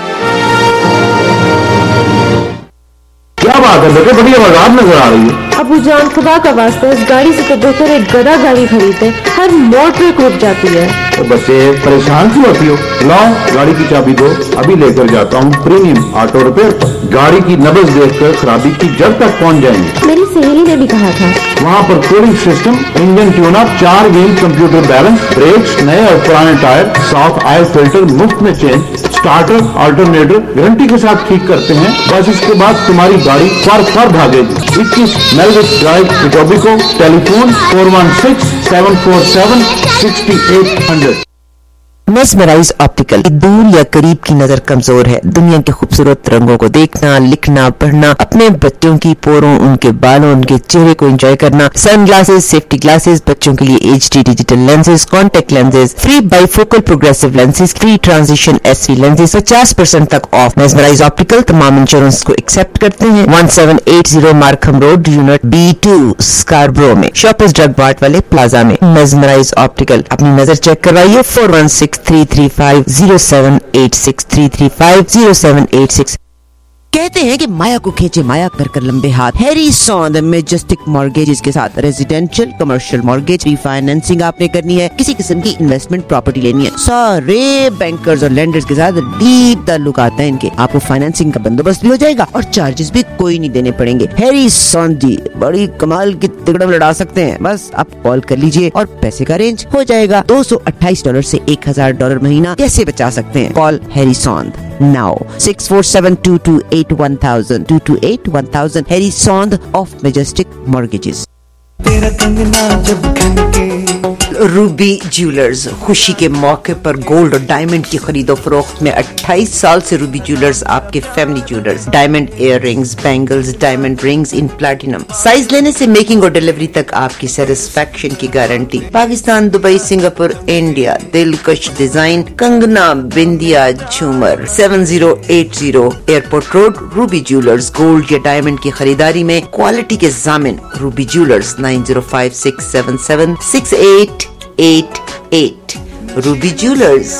क्या बात है बेटे, बड़ी आवाज नजर आ रही है। अबू जान, खुदा का वास्ता, इस गाड़ी से तो बेहतर एक गधा गाड़ी खरीदे, हर मोड़ पे रुक जाती है। तो बच्चे परेशान क्यों होती हो? लाओ गाड़ी की चाबी दो, अभी लेकर जाता हूँ प्रीमियम ऑटो रिपेयर पर। गाड़ी की नब्ज देखकर खराबी की जड़ तक पहुँच जाएंगे। मेरी सहेली ने भी कहा था। वहाँ पर cooling system, engine tune up, चार व्हील कंप्यूटर बैलेंस, ब्रेक्स नए और पुराने टायर, साफ ऑयल फिल्टर मुफ्त में चेंज, स्टार्टर अल्टरनेटर गारंटी के साथ ठीक करते हैं। बस इसके बाद तुम्हारी गाड़ी फर फर भागेगी। इक्कीस Melwich drive, Etobicoke, telephone four one six seven four seven sixty eight hundred. Mesmerize optical. दूर या करीब की नजर कमजोर है, दुनिया के खूबसूरत रंगों को देखना, लिखना, पढ़ना, अपने बच्चों की पोरों, उनके बालों, उनके चेहरे को एंजॉय करना। सन ग्लासेस, सेफ्टी ग्लासेस, बच्चों के लिए H D digital lenses, contact lenses, free bifocal progressive lenses, free transition S V lenses, पचास परसेंट तक ऑफ। मेस्मराइज ऑप्टिकल तमाम इंश्योरेंस को एक्सेप्ट करते हैं। One seven eight zero Markham road, unit B two, Scarborough में, Shoppers Drug Mart वाले plaza में। Mesmerize optical, अपनी नजर चेक करवाइए। Four one six three three five zero seven eight six three three five zero seven eight six. कहते हैं कि माया को खींचे माया कर कर लंबे हाथ। हैरी सॉन्द मेजेस्टिक मॉर्गेजेस के साथ रेजिडेंशियल कमर्शियल मॉर्गेज रीफाइनेंसिंग आपने करनी है, किसी किस्म की इन्वेस्टमेंट प्रॉपर्टी लेनी है, सारे बैंकर्स और लेंडर्स के साथ डीप ताल्लुक आता है इनके। आपको फाइनेंसिंग का बंदोबस्त भी हो जाएगा और चार्जेस भी कोई नहीं देने पड़ेंगे। हैरी सॉन्द जी बड़ी कमाल की तिकड़म लड़ा सकते हैं। बस आप कॉल कर लीजिए और पैसे का अरेंज हो जाएगा। दो सौ अट्ठाईस डॉलर से एक हजार डॉलर महीना कैसे बचा सकते हैं? Call Harry Sond now six four seven two two eight one thousand two two eight one thousand Harry Sond of Majestic Mortgages। तेरा कंगना जब खनके। रूबी ज्वेलर्स, खुशी के मौके पर गोल्ड और डायमंड की खरीदो फरोख्त में अट्ठाईस साल से रूबी ज्वेलर्स आपके family jewellers. Diamond ear rings, bangles, diamond rings in platinum. Size लेने से मेकिंग और डिलीवरी तक आपकी सेटिस्फेक्शन की guarantee. Pakistan, Dubai, Singapore, India, दिलकश डिजाइन, कंगना, बिंदिया, झूमर। Seven zero eight zero airport road, Ruby jewellers. Gold या डायमंड की खरीदारी में क्वालिटी के जामिन Ruby jewellers. Nine zero five six seven seven six eight eight eight Ruby jewellers.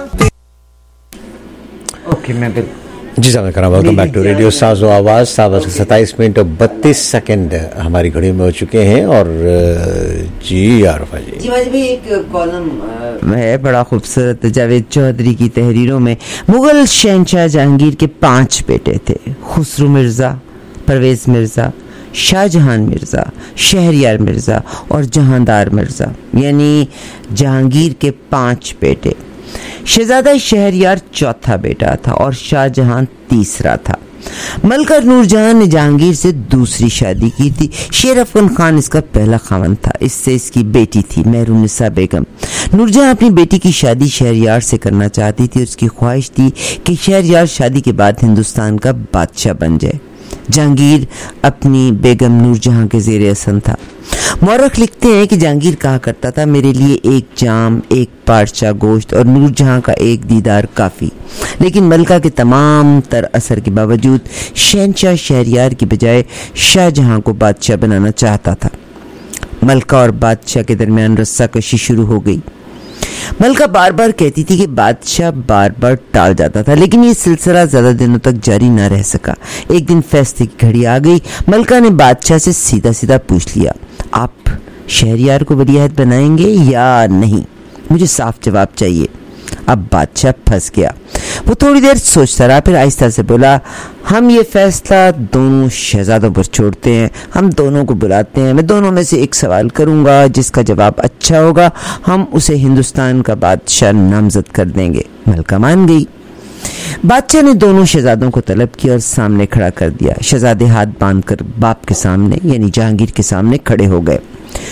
Okay, मैं बिल्कुल जी साहब करा। वेलकम बैक टू रेडियो साजो आवाज। सात बजकर सत्ताईस मिनट और बत्तीस सेकंड हमारी घड़ी में हो चुके हैं। और जी आरफा जी जी भाई, एक कॉलम है बड़ा खूबसूरत जावेद चौधरी की तहरीरों में। मुगल शहंशाह जहांगीर के पांच बेटे थे, खुसरो मिर्जा, परवेज मिर्जा, शाहजहां मिर्जा, शहरयार मिर्जा और जहांदार मिर्जा, यानी जहांगीर के पांच बेटे। शहजादा शहरयार चौथा बेटा था और शाहजहां तीसरा था। मलका नूरजहां ने जहांगीर से दूसरी शादी की थी। शेर अफगन खान इसका पहला खावन था। इससे इसकी बेटी थी मेहरुन्निसा बेगम। नूरजहां अपनी बेटी की शादी शहरयार से करना चाहती थी और उसकी ख्वाहिश थी कि शहरयार शादी के बाद हिंदुस्तान का बादशाह बन जाए। जहांगीर अपनी बेगम नूरजहां के ज़ेरे हसन था। मौरख लिखते हैं कि जहांगीर कहा करता था, मेरे लिए एक जाम, एक पारचा गोश्त और नूरजहां का एक दीदार काफ़ी। लेकिन मलका के तमाम तर असर के बावजूद शहंशाह शहरयार की बजाय शाहजहां को बादशाह बनाना चाहता था। मलका और बादशाह के दरमियान रस्साकशी शुरू हो गई। मलका बार बार कहती थी कि बादशाह बार बार टाल जाता था, लेकिन ये सिलसिला ज्यादा दिनों तक जारी न रह सका। एक दिन फैसले की घड़ी आ गई। मलका ने बादशाह से सीधा सीधा पूछ लिया, आप शहरयार को वलीअहद बनाएंगे या नहीं? मुझे साफ जवाब चाहिए। अब बादशाह फंस गया। वो थोड़ी देर सोचता रहा, फिर आहिस्ता से बोला, हम ये फैसला दोनों शहजादों पर छोड़ते हैं। हम दोनों को बुलाते हैं, मैं दोनों में से एक सवाल करूंगा, जिसका जवाब अच्छा होगा हम उसे हिंदुस्तान का बादशाह नामजद कर देंगे। मलका मान गई। बादशाह ने दोनों शहजादों को तलब किया और सामने खड़ा कर दिया। शहजादे हाथ बांधकर बाप के सामने यानी जहांगीर के सामने खड़े हो गए।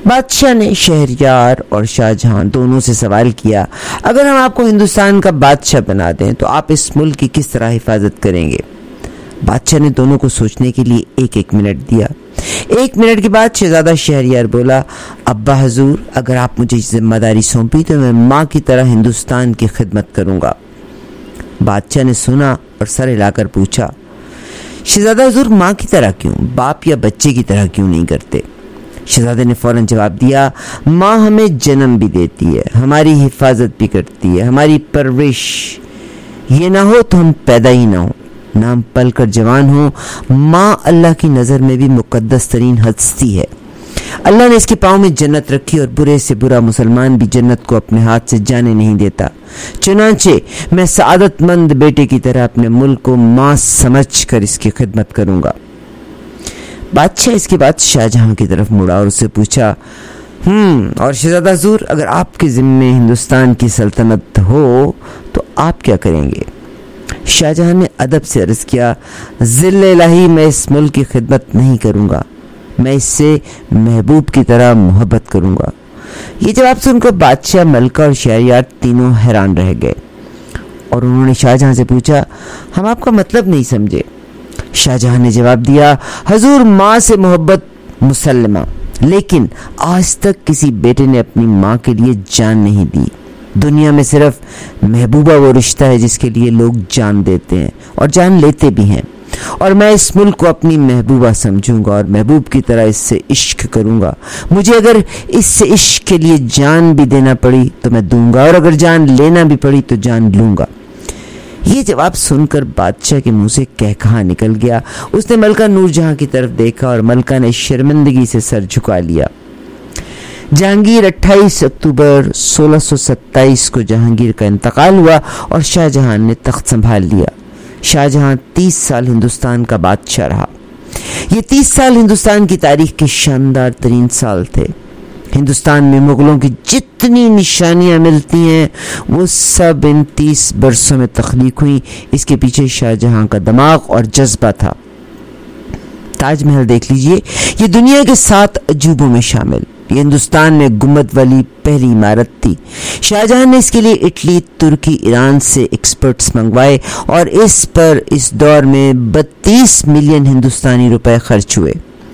बादशाह ने शहरयार और शाहजहां दोनों से सवाल किया, अगर हम आपको हिंदुस्तान का बादशाह बना दें तो आप इस मुल्क की किस तरह हिफाजत करेंगे? बादशाह ने दोनों को सोचने के लिए एक एक मिनट दिया। एक मिनट के बाद शहजादा शहरयार बोला, अब्बा हजूर, अगर आप मुझे जिम्मेदारी सौंपी तो मैं माँ की तरह हिंदुस्तान की खिदमत करूंगा। बादशाह ने सुना और सर हिलाकर पूछा, शहजादा हजूर, माँ की तरह क्यों, बाप या बच्चे की तरह क्यों नहीं करते? शहजादे ने फौरन जवाब दिया, माँ हमें जन्म भी देती है, हमारी हिफाजत भी करती है, हमारी परवरिश, ये ना हो तो हम पैदा ही ना हो, ना हम पल कर जवान हो। माँ अल्लाह की नज़र में भी मुकद्दस तरीन हस्ती है। अल्लाह ने इसके पाँव में जन्नत रखी और बुरे से बुरा मुसलमान भी जन्नत को अपने हाथ से जाने नहीं देता। चुनांचे मैं सआदतमंद बेटे की तरह अपने मुल्क को माँ समझ कर इसकी खिदमत करूंगा। बादशाह इसके बाद शाहजहां की तरफ मुड़ा और उससे पूछा, हम्म और शहजादा हुजूर, अगर आपके जिम्मे हिंदुस्तान की सल्तनत हो तो आप क्या करेंगे? शाहजहां ने अदब से अर्ज किया, ज़िल्ले इलाही, मैं इस मुल्क की खिदमत नहीं करूंगा, मैं इससे महबूब की तरह मोहब्बत करूंगा। ये जवाब सुनकर बादशाह, मलका और शहरयार तीनों हैरान रह गए और उन्होंने शाहजहां से पूछा, हम आपका मतलब नहीं समझे। शाहजहां ने जवाब दिया, हजूर, माँ से मोहब्बत मुसल्लमा, लेकिन आज तक किसी बेटे ने अपनी माँ के लिए जान नहीं दी। दुनिया में सिर्फ महबूबा वो रिश्ता है जिसके लिए लोग जान देते हैं और जान लेते भी हैं, और मैं इस मुल्क को अपनी महबूबा समझूंगा और महबूब की तरह इससे इश्क करूंगा। मुझे अगर इससे इश्क के लिए जान भी देना पड़ी तो मैं दूंगा, और अगर जान लेना भी पड़ी तो जान लूंगा। ये जवाब सुनकर बादशाह के मुंह से कहकहा निकल गया। उसने मलका नूरजहां की तरफ देखा और मलका ने शर्मिंदगी से सर झुका लिया। जहांगीर अट्ठाईस अक्टूबर सोलह सौ सत्ताईस को जहांगीर का इंतकाल हुआ और शाहजहां ने तख्त संभाल लिया। शाहजहां तीस साल हिंदुस्तान का बादशाह रहा। ये तीस साल हिंदुस्तान की तारीख के शानदार तरीन साल थे। हिंदुस्तान में मुगलों की जितनी निशानियां मिलती हैं वो सब इन तीस बरसों में तख्लीक हुई। इसके पीछे शाहजहां का दिमाग और जज्बा था। ताजमहल देख लीजिए, ये दुनिया के सात अजूबों में शामिल। ये हिंदुस्तान में गुम्बद वाली पहली इमारत थी। शाहजहां ने इसके लिए इटली, तुर्की, ईरान से एक्सपर्ट्स मंगवाए और इस पर इस दौर में बत्तीस मिलियन हिंदुस्तानी रुपए खर्च हुए।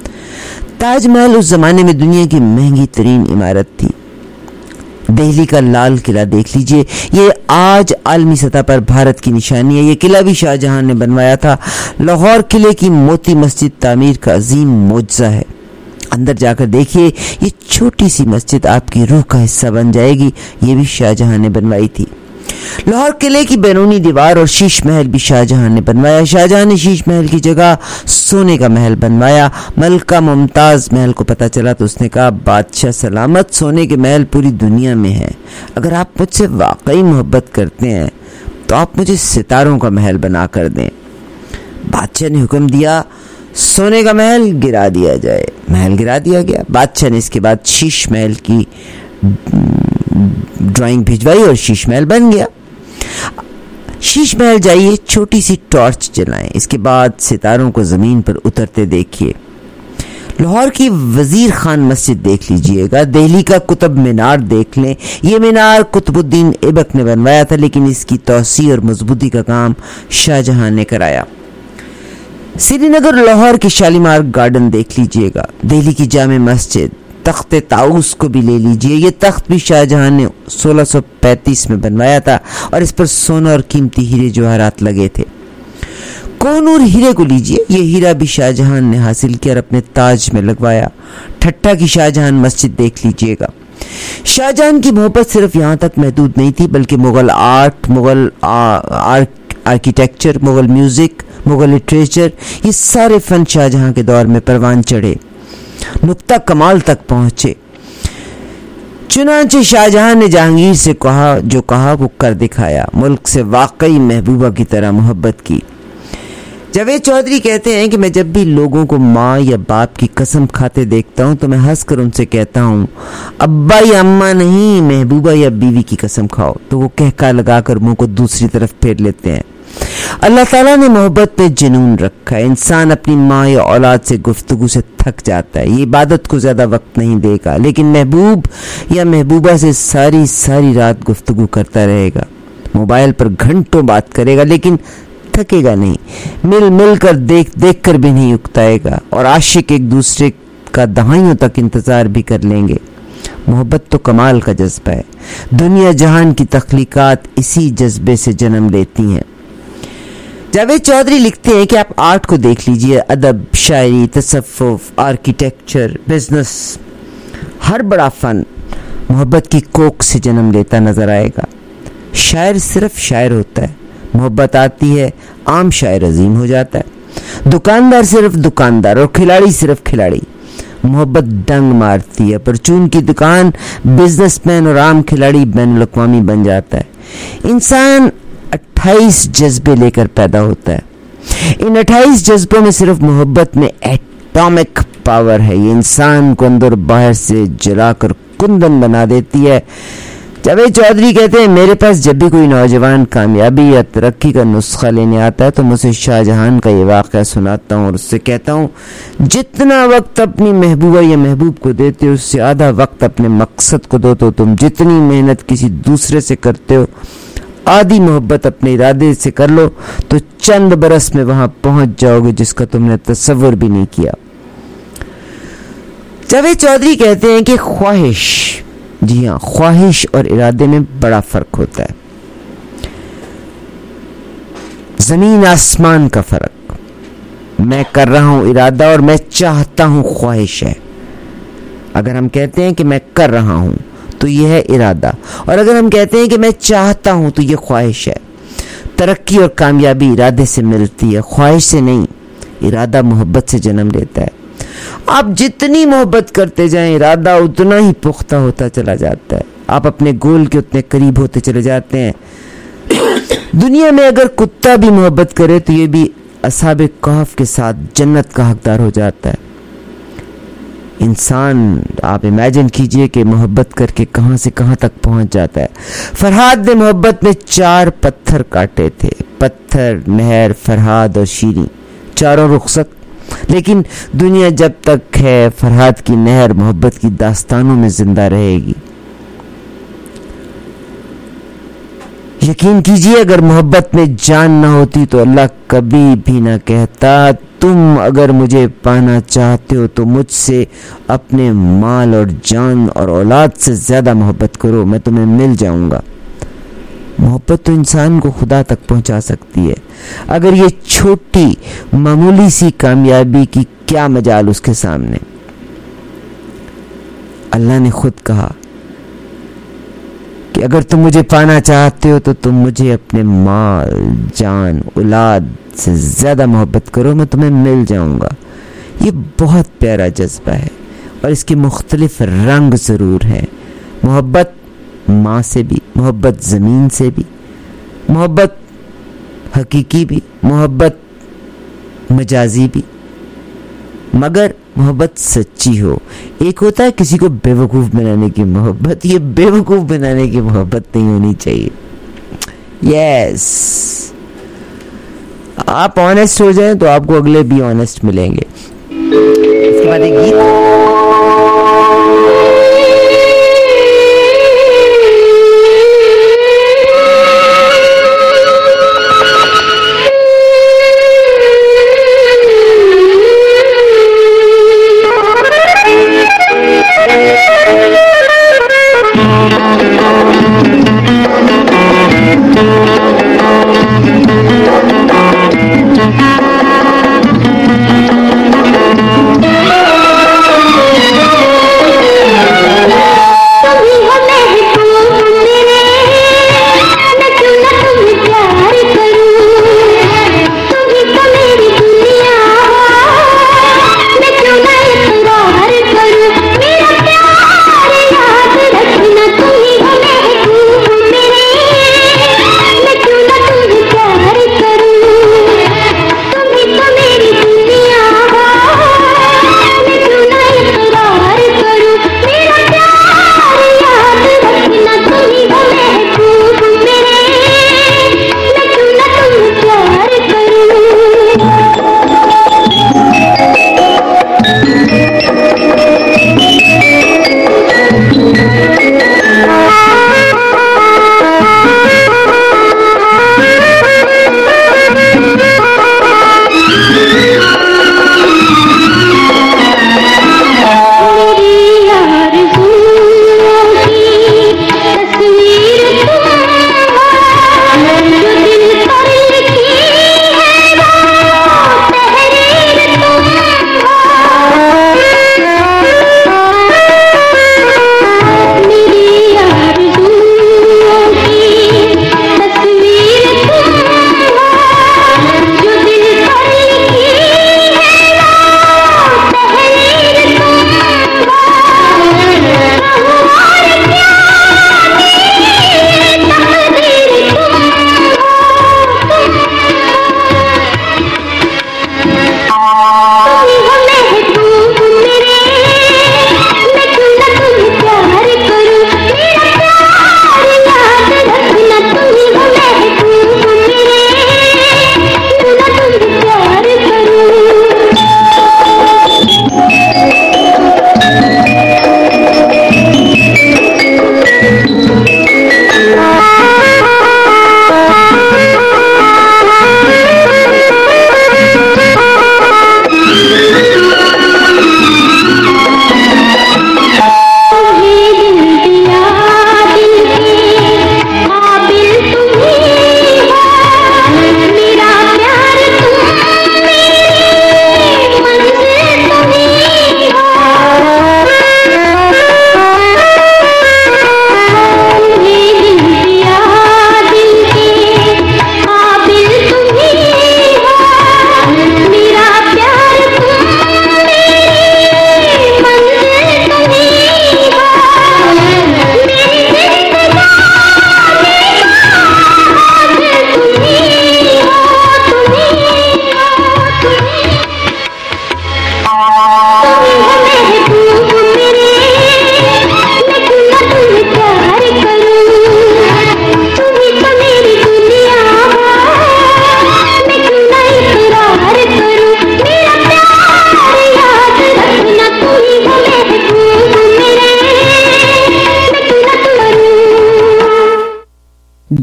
ताजमहल उस जमाने में दुनिया की महंगी तरीन इमारत थी। दिल्ली का लाल किला देख लीजिए, ये आज आलमी सतह पर भारत की निशानी है। ये किला भी शाहजहां ने बनवाया था। लाहौर किले की मोती मस्जिद तामीर का अजीम मोजज़ा है। अंदर जाकर देखिए, ये छोटी सी मस्जिद आपकी रूह का हिस्सा बन जाएगी। ये भी शाहजहां ने बनवाई थी। लाहौर किले की बैरूनी दीवार और शीश महल भी शाहजहां ने बनवाया। शाहजहां ने शीश महल की जगह सोने का महल बनवाया। मलका मुमताज महल को पता चला तो उसने कहा, बादशाह सलामत, सोने के महल पूरी दुनिया में है। अगर आप मुझसे वाकई मोहब्बत करते हैं तो आप मुझे सितारों का महल बना कर दें। बादशाह ने हुक्म दिया, सोने का महल गिरा दिया जाए। महल गिरा दिया गया। बादशाह ने इसके बाद शीश महल की ड्राइंग भिजवाई और शीश महल बन गया। शीश महल जाइए, छोटी सी टॉर्च जलाएं, इसके बाद सितारों को जमीन पर उतरते देखिए। लाहौर की वजीर खान मस्जिद देख लीजिएगा। दिल्ली का कुतुब मीनार देख लें। ये मीनार कुतुबुद्दीन ऐबक ने बनवाया था, लेकिन इसकी तौसी और मजबूती का काम शाहजहां ने कराया। श्रीनगर लाहौर की शालीमार गार्डन देख लीजिएगा। दिल्ली की जामे मस्जिद, तख्त ताऊस को भी ले लीजिए। ये तख्त भी शाहजहां ने सोलह सौ पैंतीस में बनवाया था और इस पर सोना और कीमती हीरे जवाहरात लगे थे। कोहनूर हीरे को लीजिए, ये हीरा भी शाहजहां ने हासिल किया और अपने ताज में लगवाया। ठट्टा की शाहजहां मस्जिद देख लीजिएगा। शाहजहां की मोहब्बत सिर्फ यहाँ तक महदूद नहीं थी, बल्कि Mughal art, Mughal architecture, Mughal music, Mughal literature, ये सारे फन शाहजहां के दौर में परवान चढ़े, नुक्ता कमाल तक पहुंचे। चुनांचे शाहजहां ने जहांगीर से कहा, जो कहा वो कर दिखाया। मुल्क से वाकई महबूबा की तरह मोहब्बत की। जावेद चौधरी कहते हैं कि मैं जब भी लोगों को माँ या बाप की कसम खाते देखता हूँ तो मैं हंसकर उनसे कहता हूँ, अब्बा या अम्मा नहीं, महबूबा या बीवी की कसम खाओ। तो वो कहका लगाकर मुंह को दूसरी तरफ फेर लेते हैं। अल्लाह ताला ने मोहब्बत पे जुनून रखा है। इंसान अपनी माँ या औलाद से गुफ्तगू से थक जाता है, ये इबादत को ज़्यादा वक्त नहीं देगा, लेकिन महबूब या महबूबा से सारी सारी रात गुफ्तगू करता रहेगा, मोबाइल पर घंटों बात करेगा, लेकिन थकेगा नहीं, मिल मिल कर देख देख कर भी नहीं उकताएगा, और आशिक एक दूसरे का दहाइयों तक इंतज़ार भी कर लेंगे। मोहब्बत तो कमाल का जज्बा है, दुनिया जहान की तख्लीकात इसी जज्बे से जन्म लेती हैं। जावेद चौधरी लिखते हैं कि आप आर्ट को देख लीजिए, अदब, शायरी, तसव्वुफ, आर्किटेक्चर, बिजनेस, हर बड़ा फन मोहब्बत की कोख से जन्म लेता नजर आएगा। शायर सिर्फ शायर होता है, मोहब्बत आती है आम शायर अजीम हो जाता है। दुकानदार सिर्फ दुकानदार और खिलाड़ी सिर्फ खिलाड़ी, मोहब्बत डंग मारती है, परचून की दुकान बिजनेसमैन और आम खिलाड़ी बैनुल अक़वामी बन जाता है। इंसान अट्ठाईस जज्बे लेकर पैदा होता है, इन अट्ठाईस जज्बों में सिर्फ मोहब्बत में एटॉमिक पावर है, ये इंसान को अंदर बाहर से जलाकर कुंदन बना देती है। जावेद चौधरी कहते हैं, मेरे पास जब भी कोई नौजवान कामयाबी या तरक्की का नुस्खा लेने आता है तो मैं उसे शाहजहां का ये वाक़या सुनाता हूँ और उससे कहता हूँ, जितना वक्त अपनी महबूबा या महबूब को देते हो उससे आधा वक्त अपने मकसद को दो, तो तुम जितनी मेहनत किसी दूसरे से करते हो आधी मोहब्बत अपने इरादे से कर लो तो चंद बरस में वहां पहुंच जाओगे जिसका तुमने तसव्वुर भी नहीं किया। जावेद चौधरी कहते हैं कि ख्वाहिश, जी हाँ, ख्वाहिश और इरादे में बड़ा फर्क होता है, जमीन आसमान का फर्क। मैं कर रहा हूं इरादा और मैं चाहता हूं ख्वाहिश है। अगर हम कहते हैं कि मैं कर रहा हूं तो यह है इरादा, और अगर हम कहते हैं कि मैं चाहता हूं तो यह ख्वाहिश है। तरक्की और कामयाबी इरादे से मिलती है, ख्वाहिश से नहीं। इरादा मोहब्बत से जन्म लेता है। आप जितनी मोहब्बत करते जाएं इरादा उतना ही पुख्ता होता चला जाता है, आप अपने गोल के उतने करीब होते चले जाते हैं। दुनिया में अगर कुत्ता भी मोहब्बत करे तो ये भी असहाबे कहफ के साथ जन्नत का हकदार हो जाता है। इंसान, आप इमेजिन कीजिए कि मोहब्बत करके कहां से कहां तक पहुंच जाता है। फरहाद ने मोहब्बत में चार पत्थर काटे थे, पत्थर, नहर, फरहाद और शीरी, चारों रुखसत। लेकिन दुनिया जब तक है फरहाद की नहर मोहब्बत की दास्तानों में जिंदा रहेगी। यकीन कीजिए, अगर मोहब्बत में जान ना होती तो अल्लाह कभी भी ना कहता, तुम अगर मुझे पाना चाहते हो तो मुझसे अपने माल और जान और औलाद से ज्यादा मोहब्बत करो, मैं तुम्हें मिल जाऊंगा। मोहब्बत तो इंसान को खुदा तक पहुंचा सकती है। अगर ये छोटी मामूली सी कामयाबी की क्या मजाल उसके सामने। अल्लाह ने खुद कहा कि अगर तुम मुझे पाना चाहते हो तो तुम मुझे अपने माल, जान, औलाद से ज्यादा मोहब्बत करो, मैं तुम्हें मिल जाऊंगा। ये बहुत प्यारा जज्बा है और इसके मुख्तलिफ रंग जरूर हैं। मोहब्बत माँ से भी, मोहब्बत ज़मीन से भी, मोहब्बत हकीकी भी, मोहब्बत मजाजी भी, मगर मोहब्बत सच्ची हो। एक होता है किसी को बेवकूफ़ बनाने की मोहब्बत, ये बेवकूफ़ बनाने की मोहब्बत नहीं होनी चाहिए। यस, आप ऑनेस्ट हो जाएं तो आपको अगले भी ऑनेस्ट मिलेंगे। इसके बाद एक गीत Oh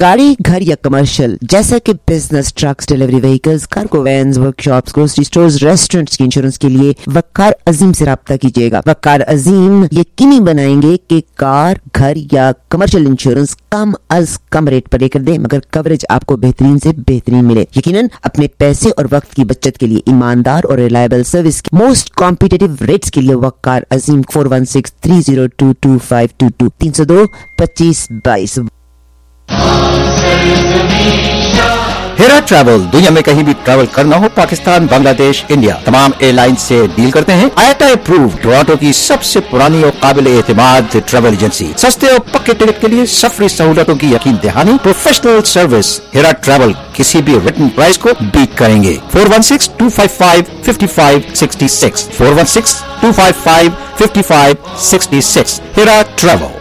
गाड़ी, घर या कमर्शियल जैसा कि business, trucks, delivery vehicles, cargo vans, workshops, grocery stores, restaurants की इंश्योरेंस के लिए वक्कार अजीम से राब्ता कीजिएगा। वक्कार अजीम यकीनी बनाएंगे कि कार, घर या कमर्शियल इंश्योरेंस कम अज कम रेट पर लेकर दें, मगर कवरेज आपको बेहतरीन से बेहतरीन मिले। यकीनन अपने पैसे और वक्त की बचत के लिए ईमानदार और reliable service, most competitive rates के लिए Waqar Azeem four one six three zero two two five two two तीन सौ दो पच्चीस बाईस। हेरा ट्रैवल दुनिया में कहीं भी ट्रैवल करना हो, पाकिस्तान, बांग्लादेश, इंडिया, तमाम एयरलाइन से डील करते हैं। आईएटा अप्रूव टोरंटो की सबसे पुरानी और काबिल एतमाद ट्रैवल एजेंसी। सस्ते और पक्के टिकट के लिए सफरी सहूलतों की यकीन दहानी, प्रोफेशनल सर्विस। हेरा ट्रैवल किसी भी रिटन प्राइस को बीट करेंगे। Four one six two five five fifty five sixty six four one six two five five fifty five sixty six. Hera travel.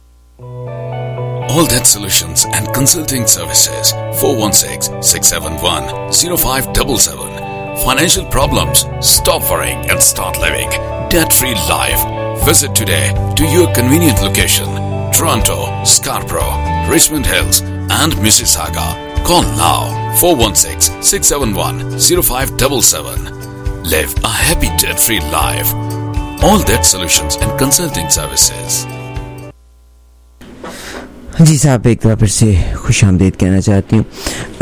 All That Solutions and Consulting Services, four one six, six seven one, zero five seven seven. Financial problems? Stop worrying and start living debt-free life. Visit today to your convenient location. Toronto, Scarborough, Richmond Hills and Mississauga. Call now, four one six, six seven one, zero five seven seven. Live a happy debt-free life. All That Solutions and Consulting Services. जी साहब, एक बार फिर से खुश आमदीद कहना चाहती हूँ।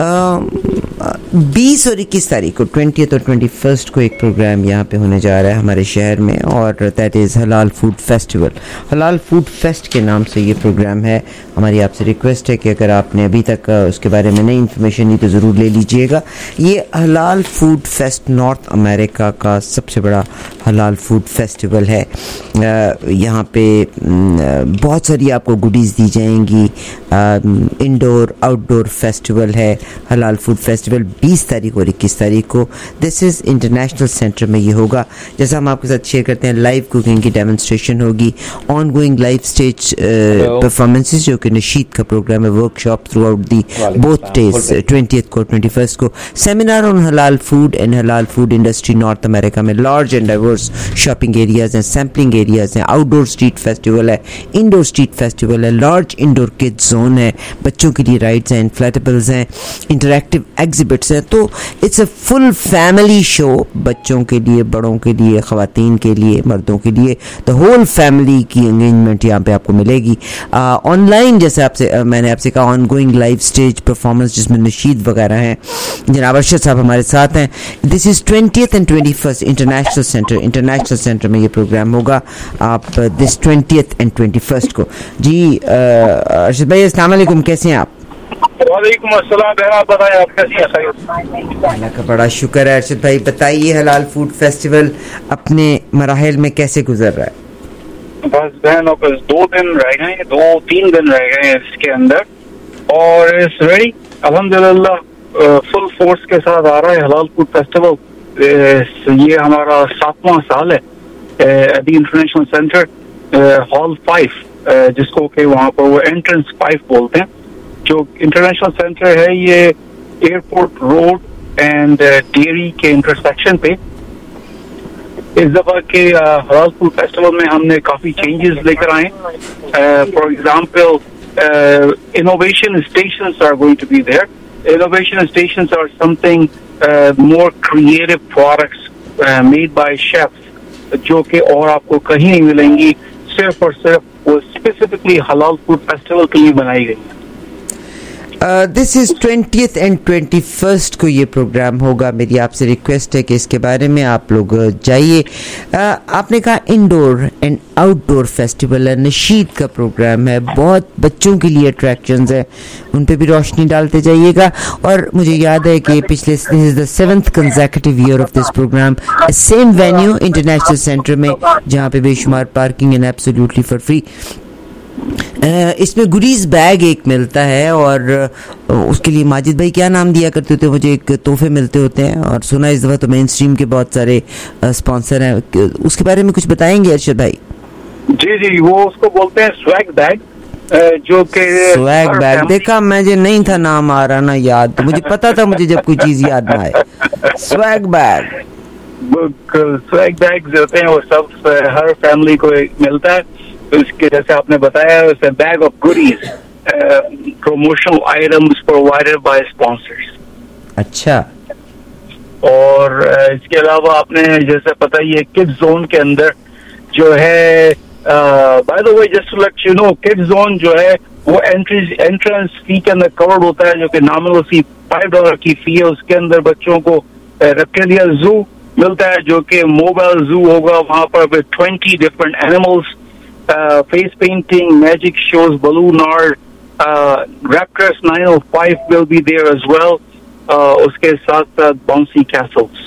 बीस और इक्कीस तारीख को ट्वेंटियथ और ट्वेंटी फर्स्ट को एक प्रोग्राम यहाँ पे होने जा रहा है हमारे शहर में, और that is halal food festival. Halal food fest के नाम से ये प्रोग्राम है। हमारी आपसे रिक्वेस्ट है कि अगर आपने अभी तक उसके बारे में नई इन्फॉर्मेशन ली तो ज़रूर ले लीजिएगा। ये हलाल फूड फेस्ट नॉर्थ अमेरिका का सबसे बड़ा हलाल फूड फेस्टिवल है। यहाँ पे बहुत सारी आपको गुडीज़ दी जाएंगी। इंडोर आउटडोर फेस्टिवल है हलाल फूड फेस्टिवल, बीस तारीख और इक्कीस तारीख को। दिस इज़ इंटरनेशनल सेंटर में ये होगा। जैसा हम आपके साथ शेयर करते हैं, लाइव कुकिंग की डेमोन्स्ट्रेशन होगी, on going live stage performances जो कि नशीद का प्रोग्राम है, workshop throughout the both days twentieth को ट्वेंटी फर्स्ट को, seminar on halal food and halal food industry north America में। Large and diverse shopping areas हैं, सैम्पलिंग एरियाज हैं, आउटडोर स्ट्रीट फेस्टिवल है, इंडोर स्ट्रीट फेस्टिवल है, large indoor kids zone है, बच्चों के लिए राइड्स हैं, इन्फ्लेटेबल्स हैं, इंटरैक्टिव एग्जिबिट्स हैं। तो it's a full family show, बच्चों के लिए, बड़ों के लिए, ख़वातीन के लिए, मर्दों के लिए, द होल फैमिली की एंगेजमेंट यहाँ पे आपको मिलेगी। ऑनलाइन जैसे आपसे uh, मैंने आपसे कहा, on going live stage performance जिसमें नशीद वगैरह हैं। जनाब अरशद साहब हमारे साथ हैं। This is twentieth and twenty first international centre international centre में ये प्रोग्राम होगा, आप this twentieth and twenty first को। जी अरशद भाई अस्सलाम वालेकुम, कैसे हैं आप? वालेकुम अस्सलाम, आप बताएं आप कैसी हैं? अल्लाह का बड़ा शुक्र है। अरशद भाई बताइए, हलाल फूड फेस्टिवल अपने मराहिल में कैसे गुजर रहा है? बस बहन, बस दो दिन रह गए हैं, दो तीन दिन रह गए हैं इसके अंदर, और इस रेडी अल्हम्दुलिल्लाह फुल फोर्स के साथ आ रहा है हलाल फूड फेस्टिवल। ये हमारा सातवां साल है at the international centre hall five, जिसको कि वहाँ पर वो एंट्रेंस फाइव बोलते हैं। जो इंटरनेशनल सेंटर है ये एयरपोर्ट रोड एंड डेयरी के इंटरसेक्शन पे। इस दफा के हलाल फूड फेस्टिवल में हमने काफी चेंजेस लेकर आए। For example, innovation stations are going to be there. Innovation stations are something uh, more creative products uh, made by chefs, जो कि और आपको कहीं नहीं मिलेंगी, सिर्फ और सिर्फ वो स्पेसिफिकली हलाल फूड फेस्टिवल के लिए बनाई गई है। This is twentieth and twenty first को ये प्रोग्राम होगा। मेरी आपसे रिक्वेस्ट है कि इसके बारे में आप लोग जाइए। uh, आपने कहा इंडोर एंड आउटडोर फेस्टिवल है, नशीद का प्रोग्राम है, बहुत बच्चों के लिए अट्रैक्शंस है, उन पे भी रोशनी डालते जाइएगा। और मुझे याद है कि पिछले this is the seventh consecutive year of this program, same venue international centre में, जहाँ पे बेशुमार parking and absolutely for free. इसमें गुडीज बैग एक मिलता है, और उसके लिए माजिद भाई क्या नाम दिया करते होते हैं, मुझे एक तोहफे मिलते होते हैं, और सुना इस दफ़ा तो मेन स्ट्रीम के बहुत सारे स्पॉन्सर हैं। उसके बारे में कुछ बताएंगे अरशद भाई? जी जी, वो उसको बोलते हैं स्वैग बैग, जो कि स्वैग बैग। देखा, मुझे नहीं था नाम आ रहा ना याद, तो मुझे पता था मुझे जब कोई चीज़ याद ना आए। स्वैग बैग, स्वैग बैग जो होते हैं वो सब हर फैमिली को मिलता है। तो इसके जैसे आपने बताया, bag of goodies, promotional items provided by sponsors. अच्छा. और इसके अलावा आपने जैसे पता ही है किड्स जोन के अंदर जो है, by the way just to let you know, kids zone जो है वो एंट्री एंट्रेंस फी के अंदर कवर्ड होता है, जो कि नॉमिनल फी फाइव डॉलर की फी है. उसके अंदर बच्चों को रेप्टिलिया जू मिलता है, जो कि मोबाइल जू होगा. वहां पर twenty different animals, face painting, magic shows, balloon art, raptors nine o five will be there as well. उसके साथ साथ बाउंसी कैसल्स.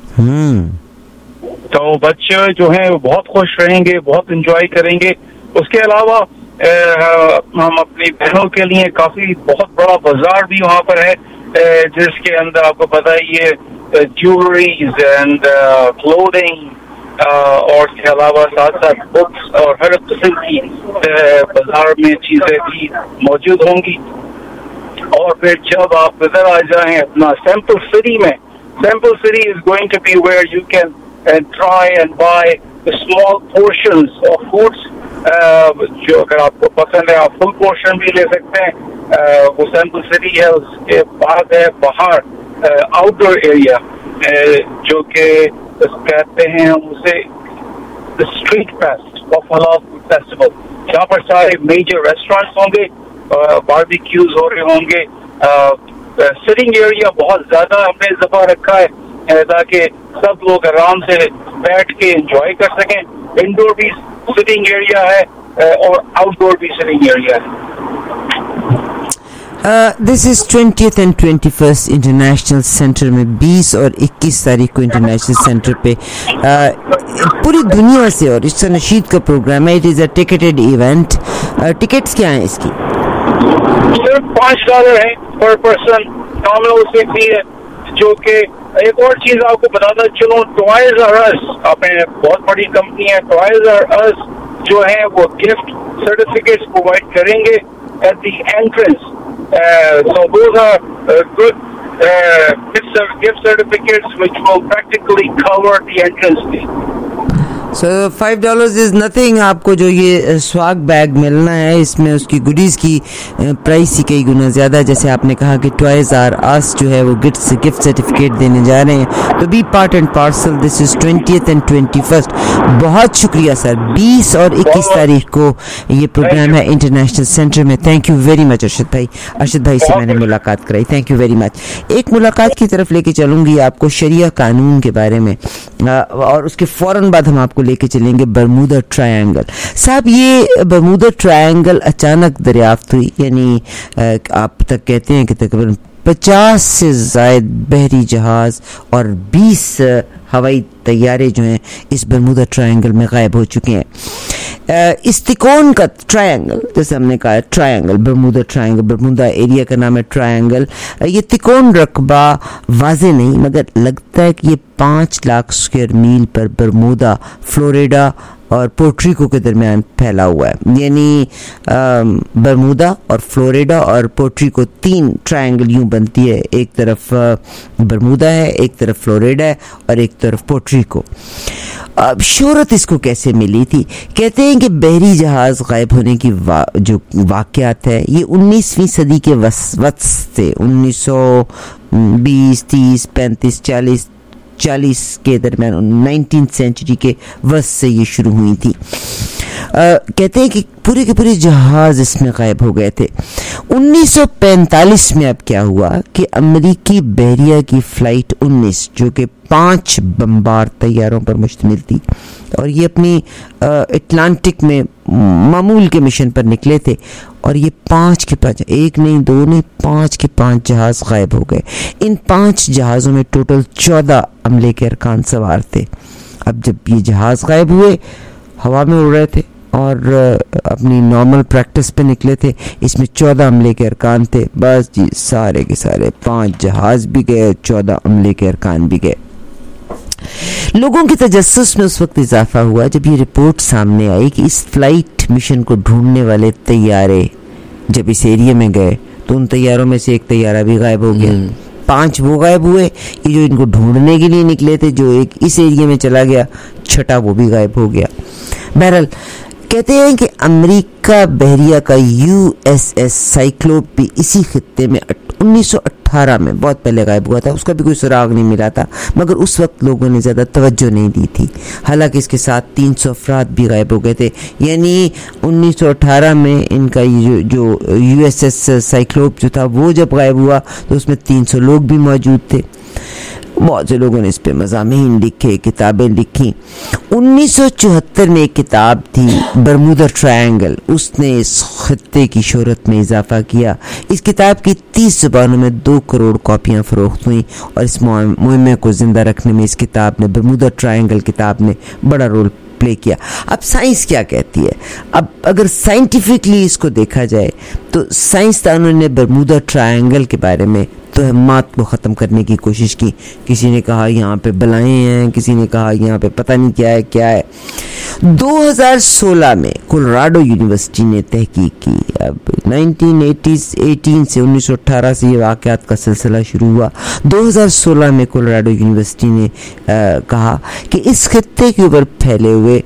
तो बच्चे जो हैं वो बहुत खुश रहेंगे, बहुत एंजॉय करेंगे. उसके अलावा हम अपनी बहनों के लिए काफी बहुत बड़ा बाजार भी वहाँ पर है, जिसके अंदर आपको पता है ये ज्वेलरीज एंड क्लोथिंग, और इसके अलावा साथ साथ बुक्स और हर किस्म की बाजार में चीजें भी मौजूद होंगी. और फिर जब आप इधर आ जाएं अपना सैंपल सिटी में, sample city is going to be where you can try and buy small portions of foods. जो अगर आपको पसंद है आप फुल पोर्शन भी ले सकते हैं. uh, वो सैंपल सिटी है, उसके बाद है बाहर आउटडोर एरिया, जो कि कहते हैं हम उसे स्ट्रीट फेस्ट बफलो फेस्टिवल, जहाँ पर सारे मेजर रेस्टोरेंट्स होंगे, बारबेक्यूज हो रहे होंगे. सिटिंग एरिया बहुत ज्यादा हमने इस दफा रखा है, ताकि सब लोग आराम से बैठ के एंजॉय कर सकें. इंडोर भी सिटिंग एरिया है और आउटडोर भी सिटिंग एरिया है. This is twentieth and twenty first international centre में बीस और इक्कीस तारीख को इंटरनेशनल सेंटर पे uh, पूरी दुनिया से, और इससे नशीद का प्रोग्राम है. It is a ticketed event. Tickets क्या हैं इसकी? सिर्फ पाँच डॉलर है पर पर्सन, नॉमिनल से फी है. जो कि एक और चीज आपको बताना चलो, टॉयज आर अस, आपने बहुत बड़ी कंपनी है टॉयज आर अस, जो है वो गिफ्ट सर्टिफिकेट्स प्रोवाइड करेंगे at the entrance. so those are uh, good uh, gift certificates which will practically cover the entrance fee. So five dollars is nothing. आपको जो ये स्वाग बैग मिलना है, इसमें उसकी गुडीज की प्राइस ही कई गुना ज़्यादा. जैसे आपने कहा कि टॉयज आर अस जो है वो गिफ्ट गिफ्ट सर्टिफिकेट देने जा रहे हैं. तो be part and parcel. This is twentieth and twenty first. बहुत शुक्रिया सर. बीस और इक्कीस तारीख को ये प्रोग्राम है इंटरनेशनल सेंटर में. Thank you very much Arshad भाई. अरशद भाई से मैंने मुलाकात कराई. Thank you very much. एक मुलाकात की तरफ लेके चलूँगी आपको शरिया कानून के बारे में, और उसके फ़ौरन बाद हम आपको लेके चलेंगे बरमूदा ट्रायंगल. साहब, ये बरमूदा ट्रायंगल अचानक दरियाफ्त हुई, यानी आप तक कहते हैं कि तकरीबन पचास से ज़ायद बहरी जहाज और बीस हवाई तैयारे जो हैं इस बरमूदा ट्रायंगल में गायब हो चुके हैं. इस तिकोन का ट्रायंगल, जैसे हमने कहा triangle, Bermuda triangle, Bermuda area का नाम है ट्रायंगल. ये तिकोन रकबा वाजे नहीं, मगर लगता है कि ये पाँच लाख स्क्वायर मील पर बरमूदा, फ्लोरिडा और पोर्ट्रिको के दरमियान फैला हुआ है. यानी बरमूदा और फ्लोरिडा और पोर्ट्रिको तीन ट्रायंगल यूं बनती है. एक तरफ बरमूदा है, एक तरफ फ्लोरिडा है और एक तरफ पोर्ट्रिको. अब शोहरत इसको कैसे मिली थी? कहते हैं कि बहरी जहाज़ गायब होने की वा, जो वाक़यात है ये उन्नीसवीं सदी के वसवत से उन्नीस सौ बीस, तीस, पैंतीस, चालीस चालीस के दरमियान नाइनटीन सेंचुरी के वस से ये शुरू हुई थी. आ, कहते हैं कि पूरे के पूरे जहाज़ इसमें गायब हो गए थे. उन्नीस सौ पैंतालीस में अब क्या हुआ कि अमेरिकी बहरिया की फ़्लाइट उन्नीस, जो कि पांच बम्बार तैयारों पर मुश्तमिल थी, और ये अपनी अटलांटिक में मामूल के मिशन पर निकले थे, और ये पाँच के पाँच, एक नहीं दो नहीं पाँच के पाँच जहाज़ गायब हो गए. इन पाँच जहाज़ों में टोटल चौदह अमले के अरकान सवार थे. अब जब ये जहाज़ गायब हुए, हवा में उड़ रहे थे और अपनी नॉर्मल प्रैक्टिस पे निकले थे, इसमें चौदह अमले के अरकान थे. बस जी, सारे के सारे पाँच जहाज़ भी गए, चौदह अमले के अरकान भी गए. लोगों के तजस्सुस में उस वक्त इजाफा हुआ जब ये रिपोर्ट सामने आई कि इस फ्लाइट मिशन को ढूंढने वाले तैयारे जब इस एरिया में गए तो उन तैयारों में से एक तैयारा भी गायब हो गया. पांच वो गायब हुए, ये जो इनको ढूंढने के लिए निकले थे, जो एक इस एरिया में चला गया, छठा वो भी गायब हो गया. बहरहाल کہتے ہیں کہ امریکہ بحریہ کا یو ایس ایس سائیکلوپ بھی اسی خطے میں انیس سو اٹھارہ میں بہت پہلے غائب ہوا تھا. اس کا بھی کوئی سراغ نہیں ملا تھا, مگر اس وقت لوگوں نے زیادہ توجہ نہیں دی تھی. حالانکہ اس کے ساتھ تین سو افراد بھی غائب ہو گئے تھے. یعنی انیس سو اٹھارہ میں ان کا جو جو یو ایس ایس سائیکلوپ جو تھا وہ جب غائب ہوا تو اس میں تین سو لوگ بھی موجود تھے. بہت سے لوگوں نے اس پہ مضامین لکھے, کتابیں لکھی. انیس سو چوہتر میں ایک کتاب تھی برمودا ٹرائنگل, اس نے اس خطے کی شہرت میں اضافہ کیا. اس کتاب کی تیس زبانوں میں دو کروڑ کاپیاں فروخت ہوئیں اور اس مہمے کو زندہ رکھنے میں اس کتاب نے, برمودا ٹرائنگل کتاب نے بڑا رول پلے کیا. اب سائنس کیا کہتی ہے؟ اب اگر سائنٹیفکلی اس کو دیکھا جائے تو سائنسدانوں نے برمودا ٹرائنگل کے بارے میں توہمات کو ختم کرنے کی کوشش کی. کسی نے کہا یہاں پہ بلائیں ہیں, کسی نے کہا یہاں پہ پتہ نہیں کیا ہے کیا ہے. دو ہزار سولہ میں کولراڈو یونیورسٹی نے تحقیق کی. اب نائنٹین ایٹین سے انیس سو اٹھارہ سے یہ واقعات کا سلسلہ شروع ہوا. دو ہزار سولہ میں کولراڈو یونیورسٹی نے کہا کہ اس خطے کے اوپر پھیلے ہوئے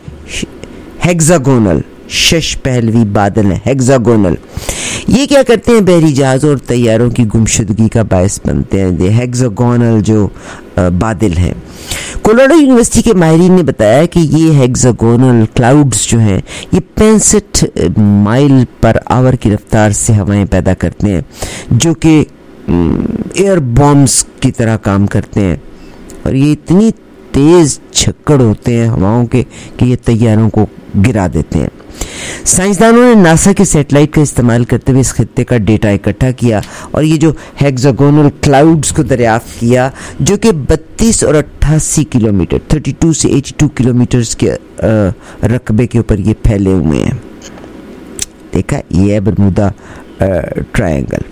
ہیگزاگونل شش پہلوی بادل ہیں. ہیگزاگونل یہ کیا کرتے ہیں؟ بحری جہازوں اور طیاروں کی گمشدگی کا باعث بنتے ہیں. یہ ہیگزاگونل جو بادل ہیں. کولراڈو یونیورسٹی کے ماہرین نے بتایا کہ یہ ہیگزاگونل کلاؤڈز جو ہیں یہ پینسٹھ مائل پر آور کی رفتار سے ہوائیں پیدا کرتے ہیں, جو کہ ایئر بامز کی طرح کام کرتے ہیں. اور یہ اتنی تیز چھکڑ ہوتے ہیں ہواؤں کے کہ یہ طیاروں کو گرا دیتے ہیں. سائنسدانوں نے ناسا کے سیٹلائٹ کا استعمال کرتے ہوئے اس خطے کا ڈیٹا اکٹھا کیا اور یہ جو ہیگزاگونل کلاؤڈز کو دریافت کیا, جو کہ بتیس اور اٹھاسی کلومیٹر تھرٹی ٹو سے ایٹی ٹو کلومیٹرز کے رقبے کے اوپر یہ پھیلے ہوئے ہیں. دیکھا, یہ ہے برمودا ٹرائنگل.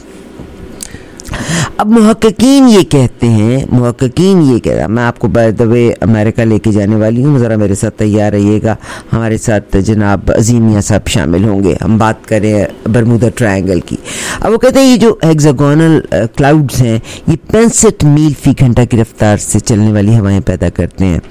اب محققین یہ کہتے ہیں محققین یہ کہہ رہا میں آپ کو بائی دا وے امریکہ لے کے جانے والی ہوں, ذرا میرے ساتھ تیار رہیے گا. ہمارے ساتھ جناب عظیم میاں صاحب شامل ہوں گے, ہم بات کریں برمودا ٹرائنگل کی. اب وہ کہتے ہیں یہ جو ہیگزاگونل کلاؤڈز ہیں یہ پینسٹھ میل فی گھنٹہ کی رفتار سے چلنے والی ہوائیں پیدا کرتے ہیں.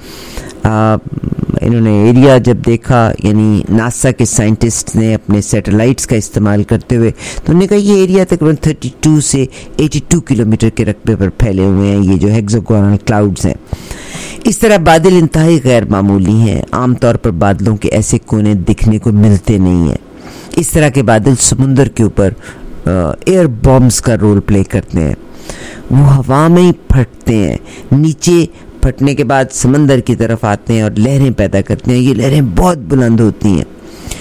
انہوں نے ایریا جب دیکھا, یعنی ناسا کے سائنٹسٹ نے اپنے سیٹلائٹس کا استعمال کرتے ہوئے, تو انہوں نے کہا یہ ایریا تقریباً تھرٹی ٹو سے ایٹی ٹو کلومیٹر کے رقبے پر پھیلے ہوئے ہیں, یہ جو ہیگزاگونل کلاؤڈز ہیں. اس طرح بادل انتہائی غیر معمولی ہیں. عام طور پر بادلوں کے ایسے کونے دکھنے کو ملتے نہیں ہیں. اس طرح کے بادل سمندر کے اوپر ایئر بامز کا رول پلے کرتے ہیں. وہ ہوا میں ہی پھٹتے ہیں, نیچے پھٹنے کے بعد سمندر کی طرف آتے ہیں اور لہریں پیدا کرتے ہیں. یہ لہریں بہت بلند ہوتی ہیں.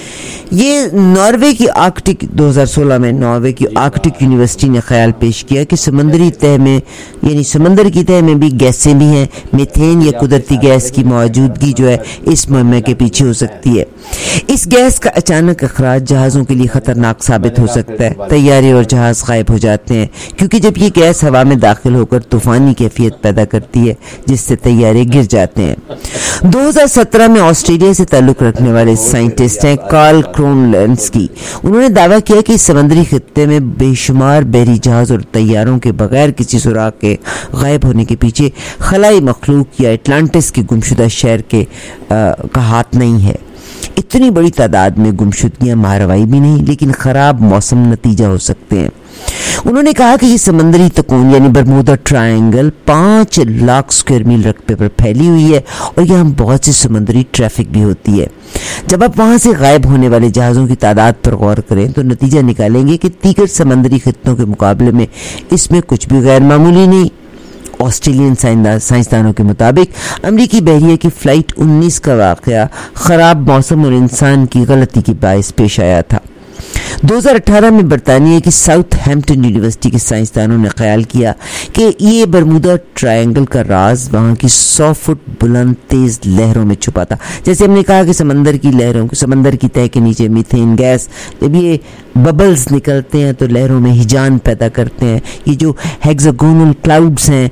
یہ ناروے کی آرکٹک دو ہزار سولہ میں ناروے کی آرکٹک یونیورسٹی نے خیال پیش کیا کہ سمندری تہ میں یعنی سمندر کی تہ میں بھی گیسیں بھی ہیں. میتھین یا قدرتی گیس کی موجودگی جو ہے اس مہمے کے پیچھے ہو سکتی ہے. اس گیس کا اچانک اخراج جہازوں کے لیے خطرناک ثابت ہو سکتا ہے. طیارے اور جہاز غائب ہو جاتے ہیں کیونکہ جب یہ گیس ہوا میں داخل ہو کر طوفانی کیفیت پیدا کرتی ہے جس سے طیارے گر جاتے ہیں. دو ہزار سترہ میں آسٹریلیا سے تعلق رکھنے والے سائنٹسٹ ہیں کارل کرونلینسکی. انہوں نے دعویٰ کیا کہ سمندری خطے میں بے شمار بحری جہاز اور طیاروں کے بغیر کسی سراغ کے غائب ہونے کے پیچھے خلائی مخلوق یا اٹلانٹس کے گمشدہ شہر کے کا ہاتھ نہیں ہے. اتنی بڑی تعداد میں گمشدگیاں ماروائی بھی نہیں لیکن خراب موسم نتیجہ ہو سکتے ہیں. انہوں نے کہا کہ یہ سمندری تکون یعنی برمودا ٹرائنگل پانچ لاکھ اسکوائر میل رقبے پر پھیلی ہوئی ہے اور یہاں بہت سی سمندری ٹریفک بھی ہوتی ہے. جب آپ وہاں سے غائب ہونے والے جہازوں کی تعداد پر غور کریں تو نتیجہ نکالیں گے کہ دیگر سمندری خطوں کے مقابلے میں اس میں کچھ بھی غیر معمولی نہیں. آسٹریلین سائنسدانوں کے مطابق امریکی بحریہ کی فلائٹ انیس کا واقعہ خراب موسم اور انسان کی غلطی کے باعث پیش آیا تھا. دو ہزار اٹھارہ میں برطانیہ کی ساؤتھ ہیمپٹن یونیورسٹی کے سائنسدانوں نے خیال کیا کہ یہ برمودا ٹرائنگل کا راز وہاں کی سو فٹ بلند تیز لہروں میں چھپا تھا. جیسے ہم نے کہا کہ سمندر کی لہروں سمندر کی تہہ کے نیچے میتھین گیس جب یہ ببلز نکلتے ہیں تو لہروں میں ہجان پیدا کرتے ہیں. یہ جو ہیگزاگونل کلاؤڈز ہیں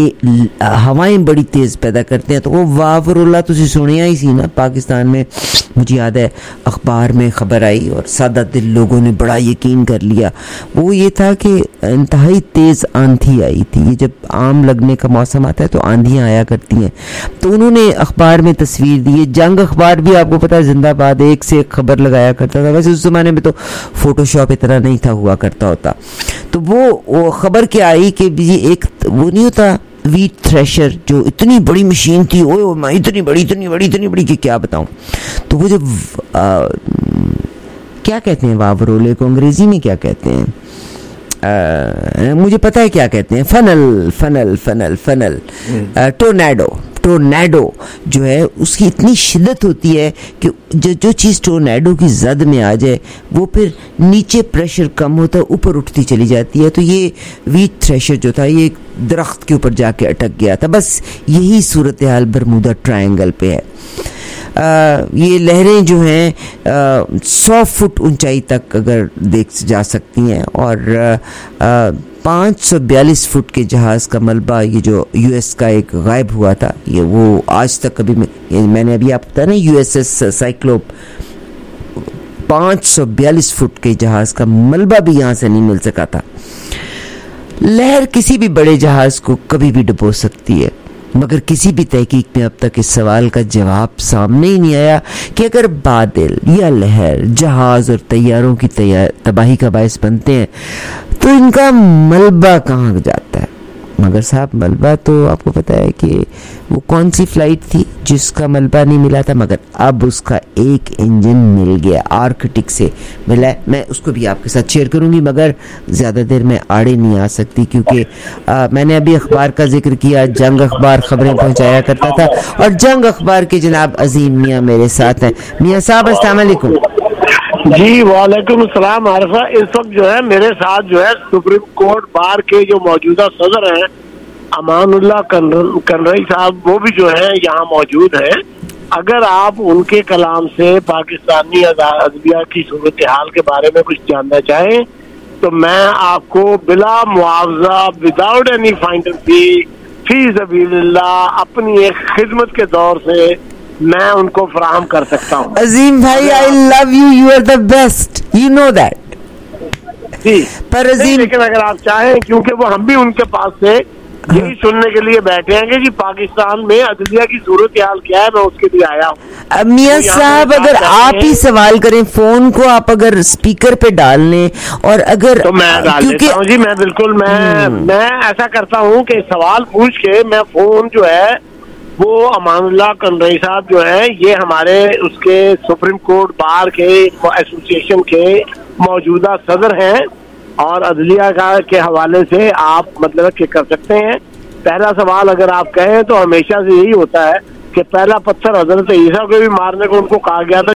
یہ ہوائیں بڑی تیز پیدا کرتے ہیں. تو وہ واور اللہ تسی سنیا ہی سی نا پاکستان میں مجھے یاد ہے اخبار میں خبر آئی اور سادہ دل لوگوں نے بڑا یقین کر لیا. وہ یہ تھا کہ انتہائی تیز آندھی آئی تھی. یہ جب آم لگنے کا موسم آتا ہے تو آندھیاں آیا کرتی ہیں, تو انہوں نے اخبار میں تصویر دی. جنگ اخبار بھی آپ کو پتا ہے زندہ باد ایک سے ایک خبر لگایا کرتا تھا. ویسے اس زمانے میں تو فوٹو شاپ اتنا نہیں تھا ہوا کرتا ہوتا. تو وہ, وہ خبر کیا آئی کہ یہ ایک وہ نہیں ہوتا ویٹ تھریشر, جو اتنی بڑی مشین تھی, او میں اتنی بڑی اتنی بڑی اتنی بڑی کہ کیا بتاؤں. تو وہ جب آ, کیا کہتے ہیں واورولے کو انگریزی میں کیا کہتے ہیں, آ, مجھے پتہ ہے کیا کہتے ہیں, funnel funnel funnel funnel tornado. Tornado جو ہے اس کی اتنی شدت ہوتی ہے کہ جو جو چیز ٹورنیڈو کی زد میں آ جائے وہ پھر نیچے پریشر کم ہوتا ہے, اوپر اٹھتی چلی جاتی ہے. تو یہ ویٹ تھریشر جو تھا یہ ایک درخت کے اوپر جا کے اٹک گیا تھا. بس یہی صورتحال برمودا ٹرائنگل پہ ہے. آ, یہ لہریں جو ہیں سو فٹ اونچائی تک اگر دیکھ جا سکتی ہیں, اور آ, پانچ سو بیالیس فٹ کے جہاز کا ملبہ یہ جو یو ایس کا ایک غائب ہوا تھا, یہ وہ آج تک کبھی میں, میں نے ابھی آپ بتایا نا یو ایس ایس سائیکلوپ, پانچ سو بیالیس فٹ کے جہاز کا ملبہ بھی یہاں سے نہیں مل سکا تھا. لہر کسی بھی بڑے جہاز کو کبھی بھی ڈبو سکتی ہے, مگر کسی بھی تحقیق میں اب تک اس سوال کا جواب سامنے ہی نہیں آیا کہ اگر بادل یا لہر جہاز اور طیاروں کی تباہی کا باعث بنتے ہیں تو ان کا ملبہ کہاں جاتا ہے. مگر صاحب ملبہ تو آپ کو پتا ہے کہ وہ کون سی فلائٹ تھی جس کا ملبہ نہیں ملا تھا, مگر اب اس کا ایک انجن مل گیا, آرکٹک سے ملا ہے. میں اس کو بھی آپ کے ساتھ شیئر کروں گی, مگر زیادہ دیر میں آڑے نہیں آ سکتی کیونکہ آ, میں نے ابھی اخبار کا ذکر کیا. جنگ اخبار خبریں پہنچایا کرتا تھا, اور جنگ اخبار کے جناب عظیم میاں میرے ساتھ ہیں. میاں صاحب السلام علیکم. جی وعلیکم السلام. عارفہ اس وقت جو ہے میرے ساتھ جو ہے سپریم کورٹ بار کے جو موجودہ صدر ہیں امان اللہ کنرئی صاحب, وہ بھی جو ہیں یہاں موجود ہیں. اگر آپ ان کے کلام سے پاکستانی عدلیہ کی صورتحال کے بارے میں کچھ جاننا چاہیں تو میں آپ کو بلا معاوضہ وداؤٹ اینی فائنڈر فی فی سبیل اللہ اپنی ایک خدمت کے دور سے میں ان کو فراہم کر سکتا ہوں. عظیم بھائی I love you, you are the best, you know that. جی پر عظیم, لیکن اگر آپ چاہیں, کیونکہ وہ ہم بھی ان کے پاس سے یہی سننے کے لیے بیٹھے ہیں کہ جی پاکستان میں عدلیہ کی صورتحال کیا ہے, میں اس کے لیے آیا ہوں. میاں صاحب اگر آپ ہی سوال کریں, فون کو آپ اگر اسپیکر پہ ڈال لیں, اور اگر تو میں ڈال دیتا ہوں. جی میں بالکل میں میں ایسا کرتا ہوں کہ سوال پوچھ کے میں فون جو ہے وہ امان اللہ کنرئی صاحب جو ہیں یہ ہمارے اس کے سپریم کورٹ بار کے ایسوسی ایشن کے موجودہ صدر ہیں, اور عدلیہ کا کے حوالے سے آپ مطلب کہ کر سکتے ہیں. پہلا سوال اگر آپ کہیں تو ہمیشہ سے یہی ہوتا ہے کہ پہلا پتھر حضرت عیسیٰ کو بھی مارنے کو ان کو کہا گیا تھا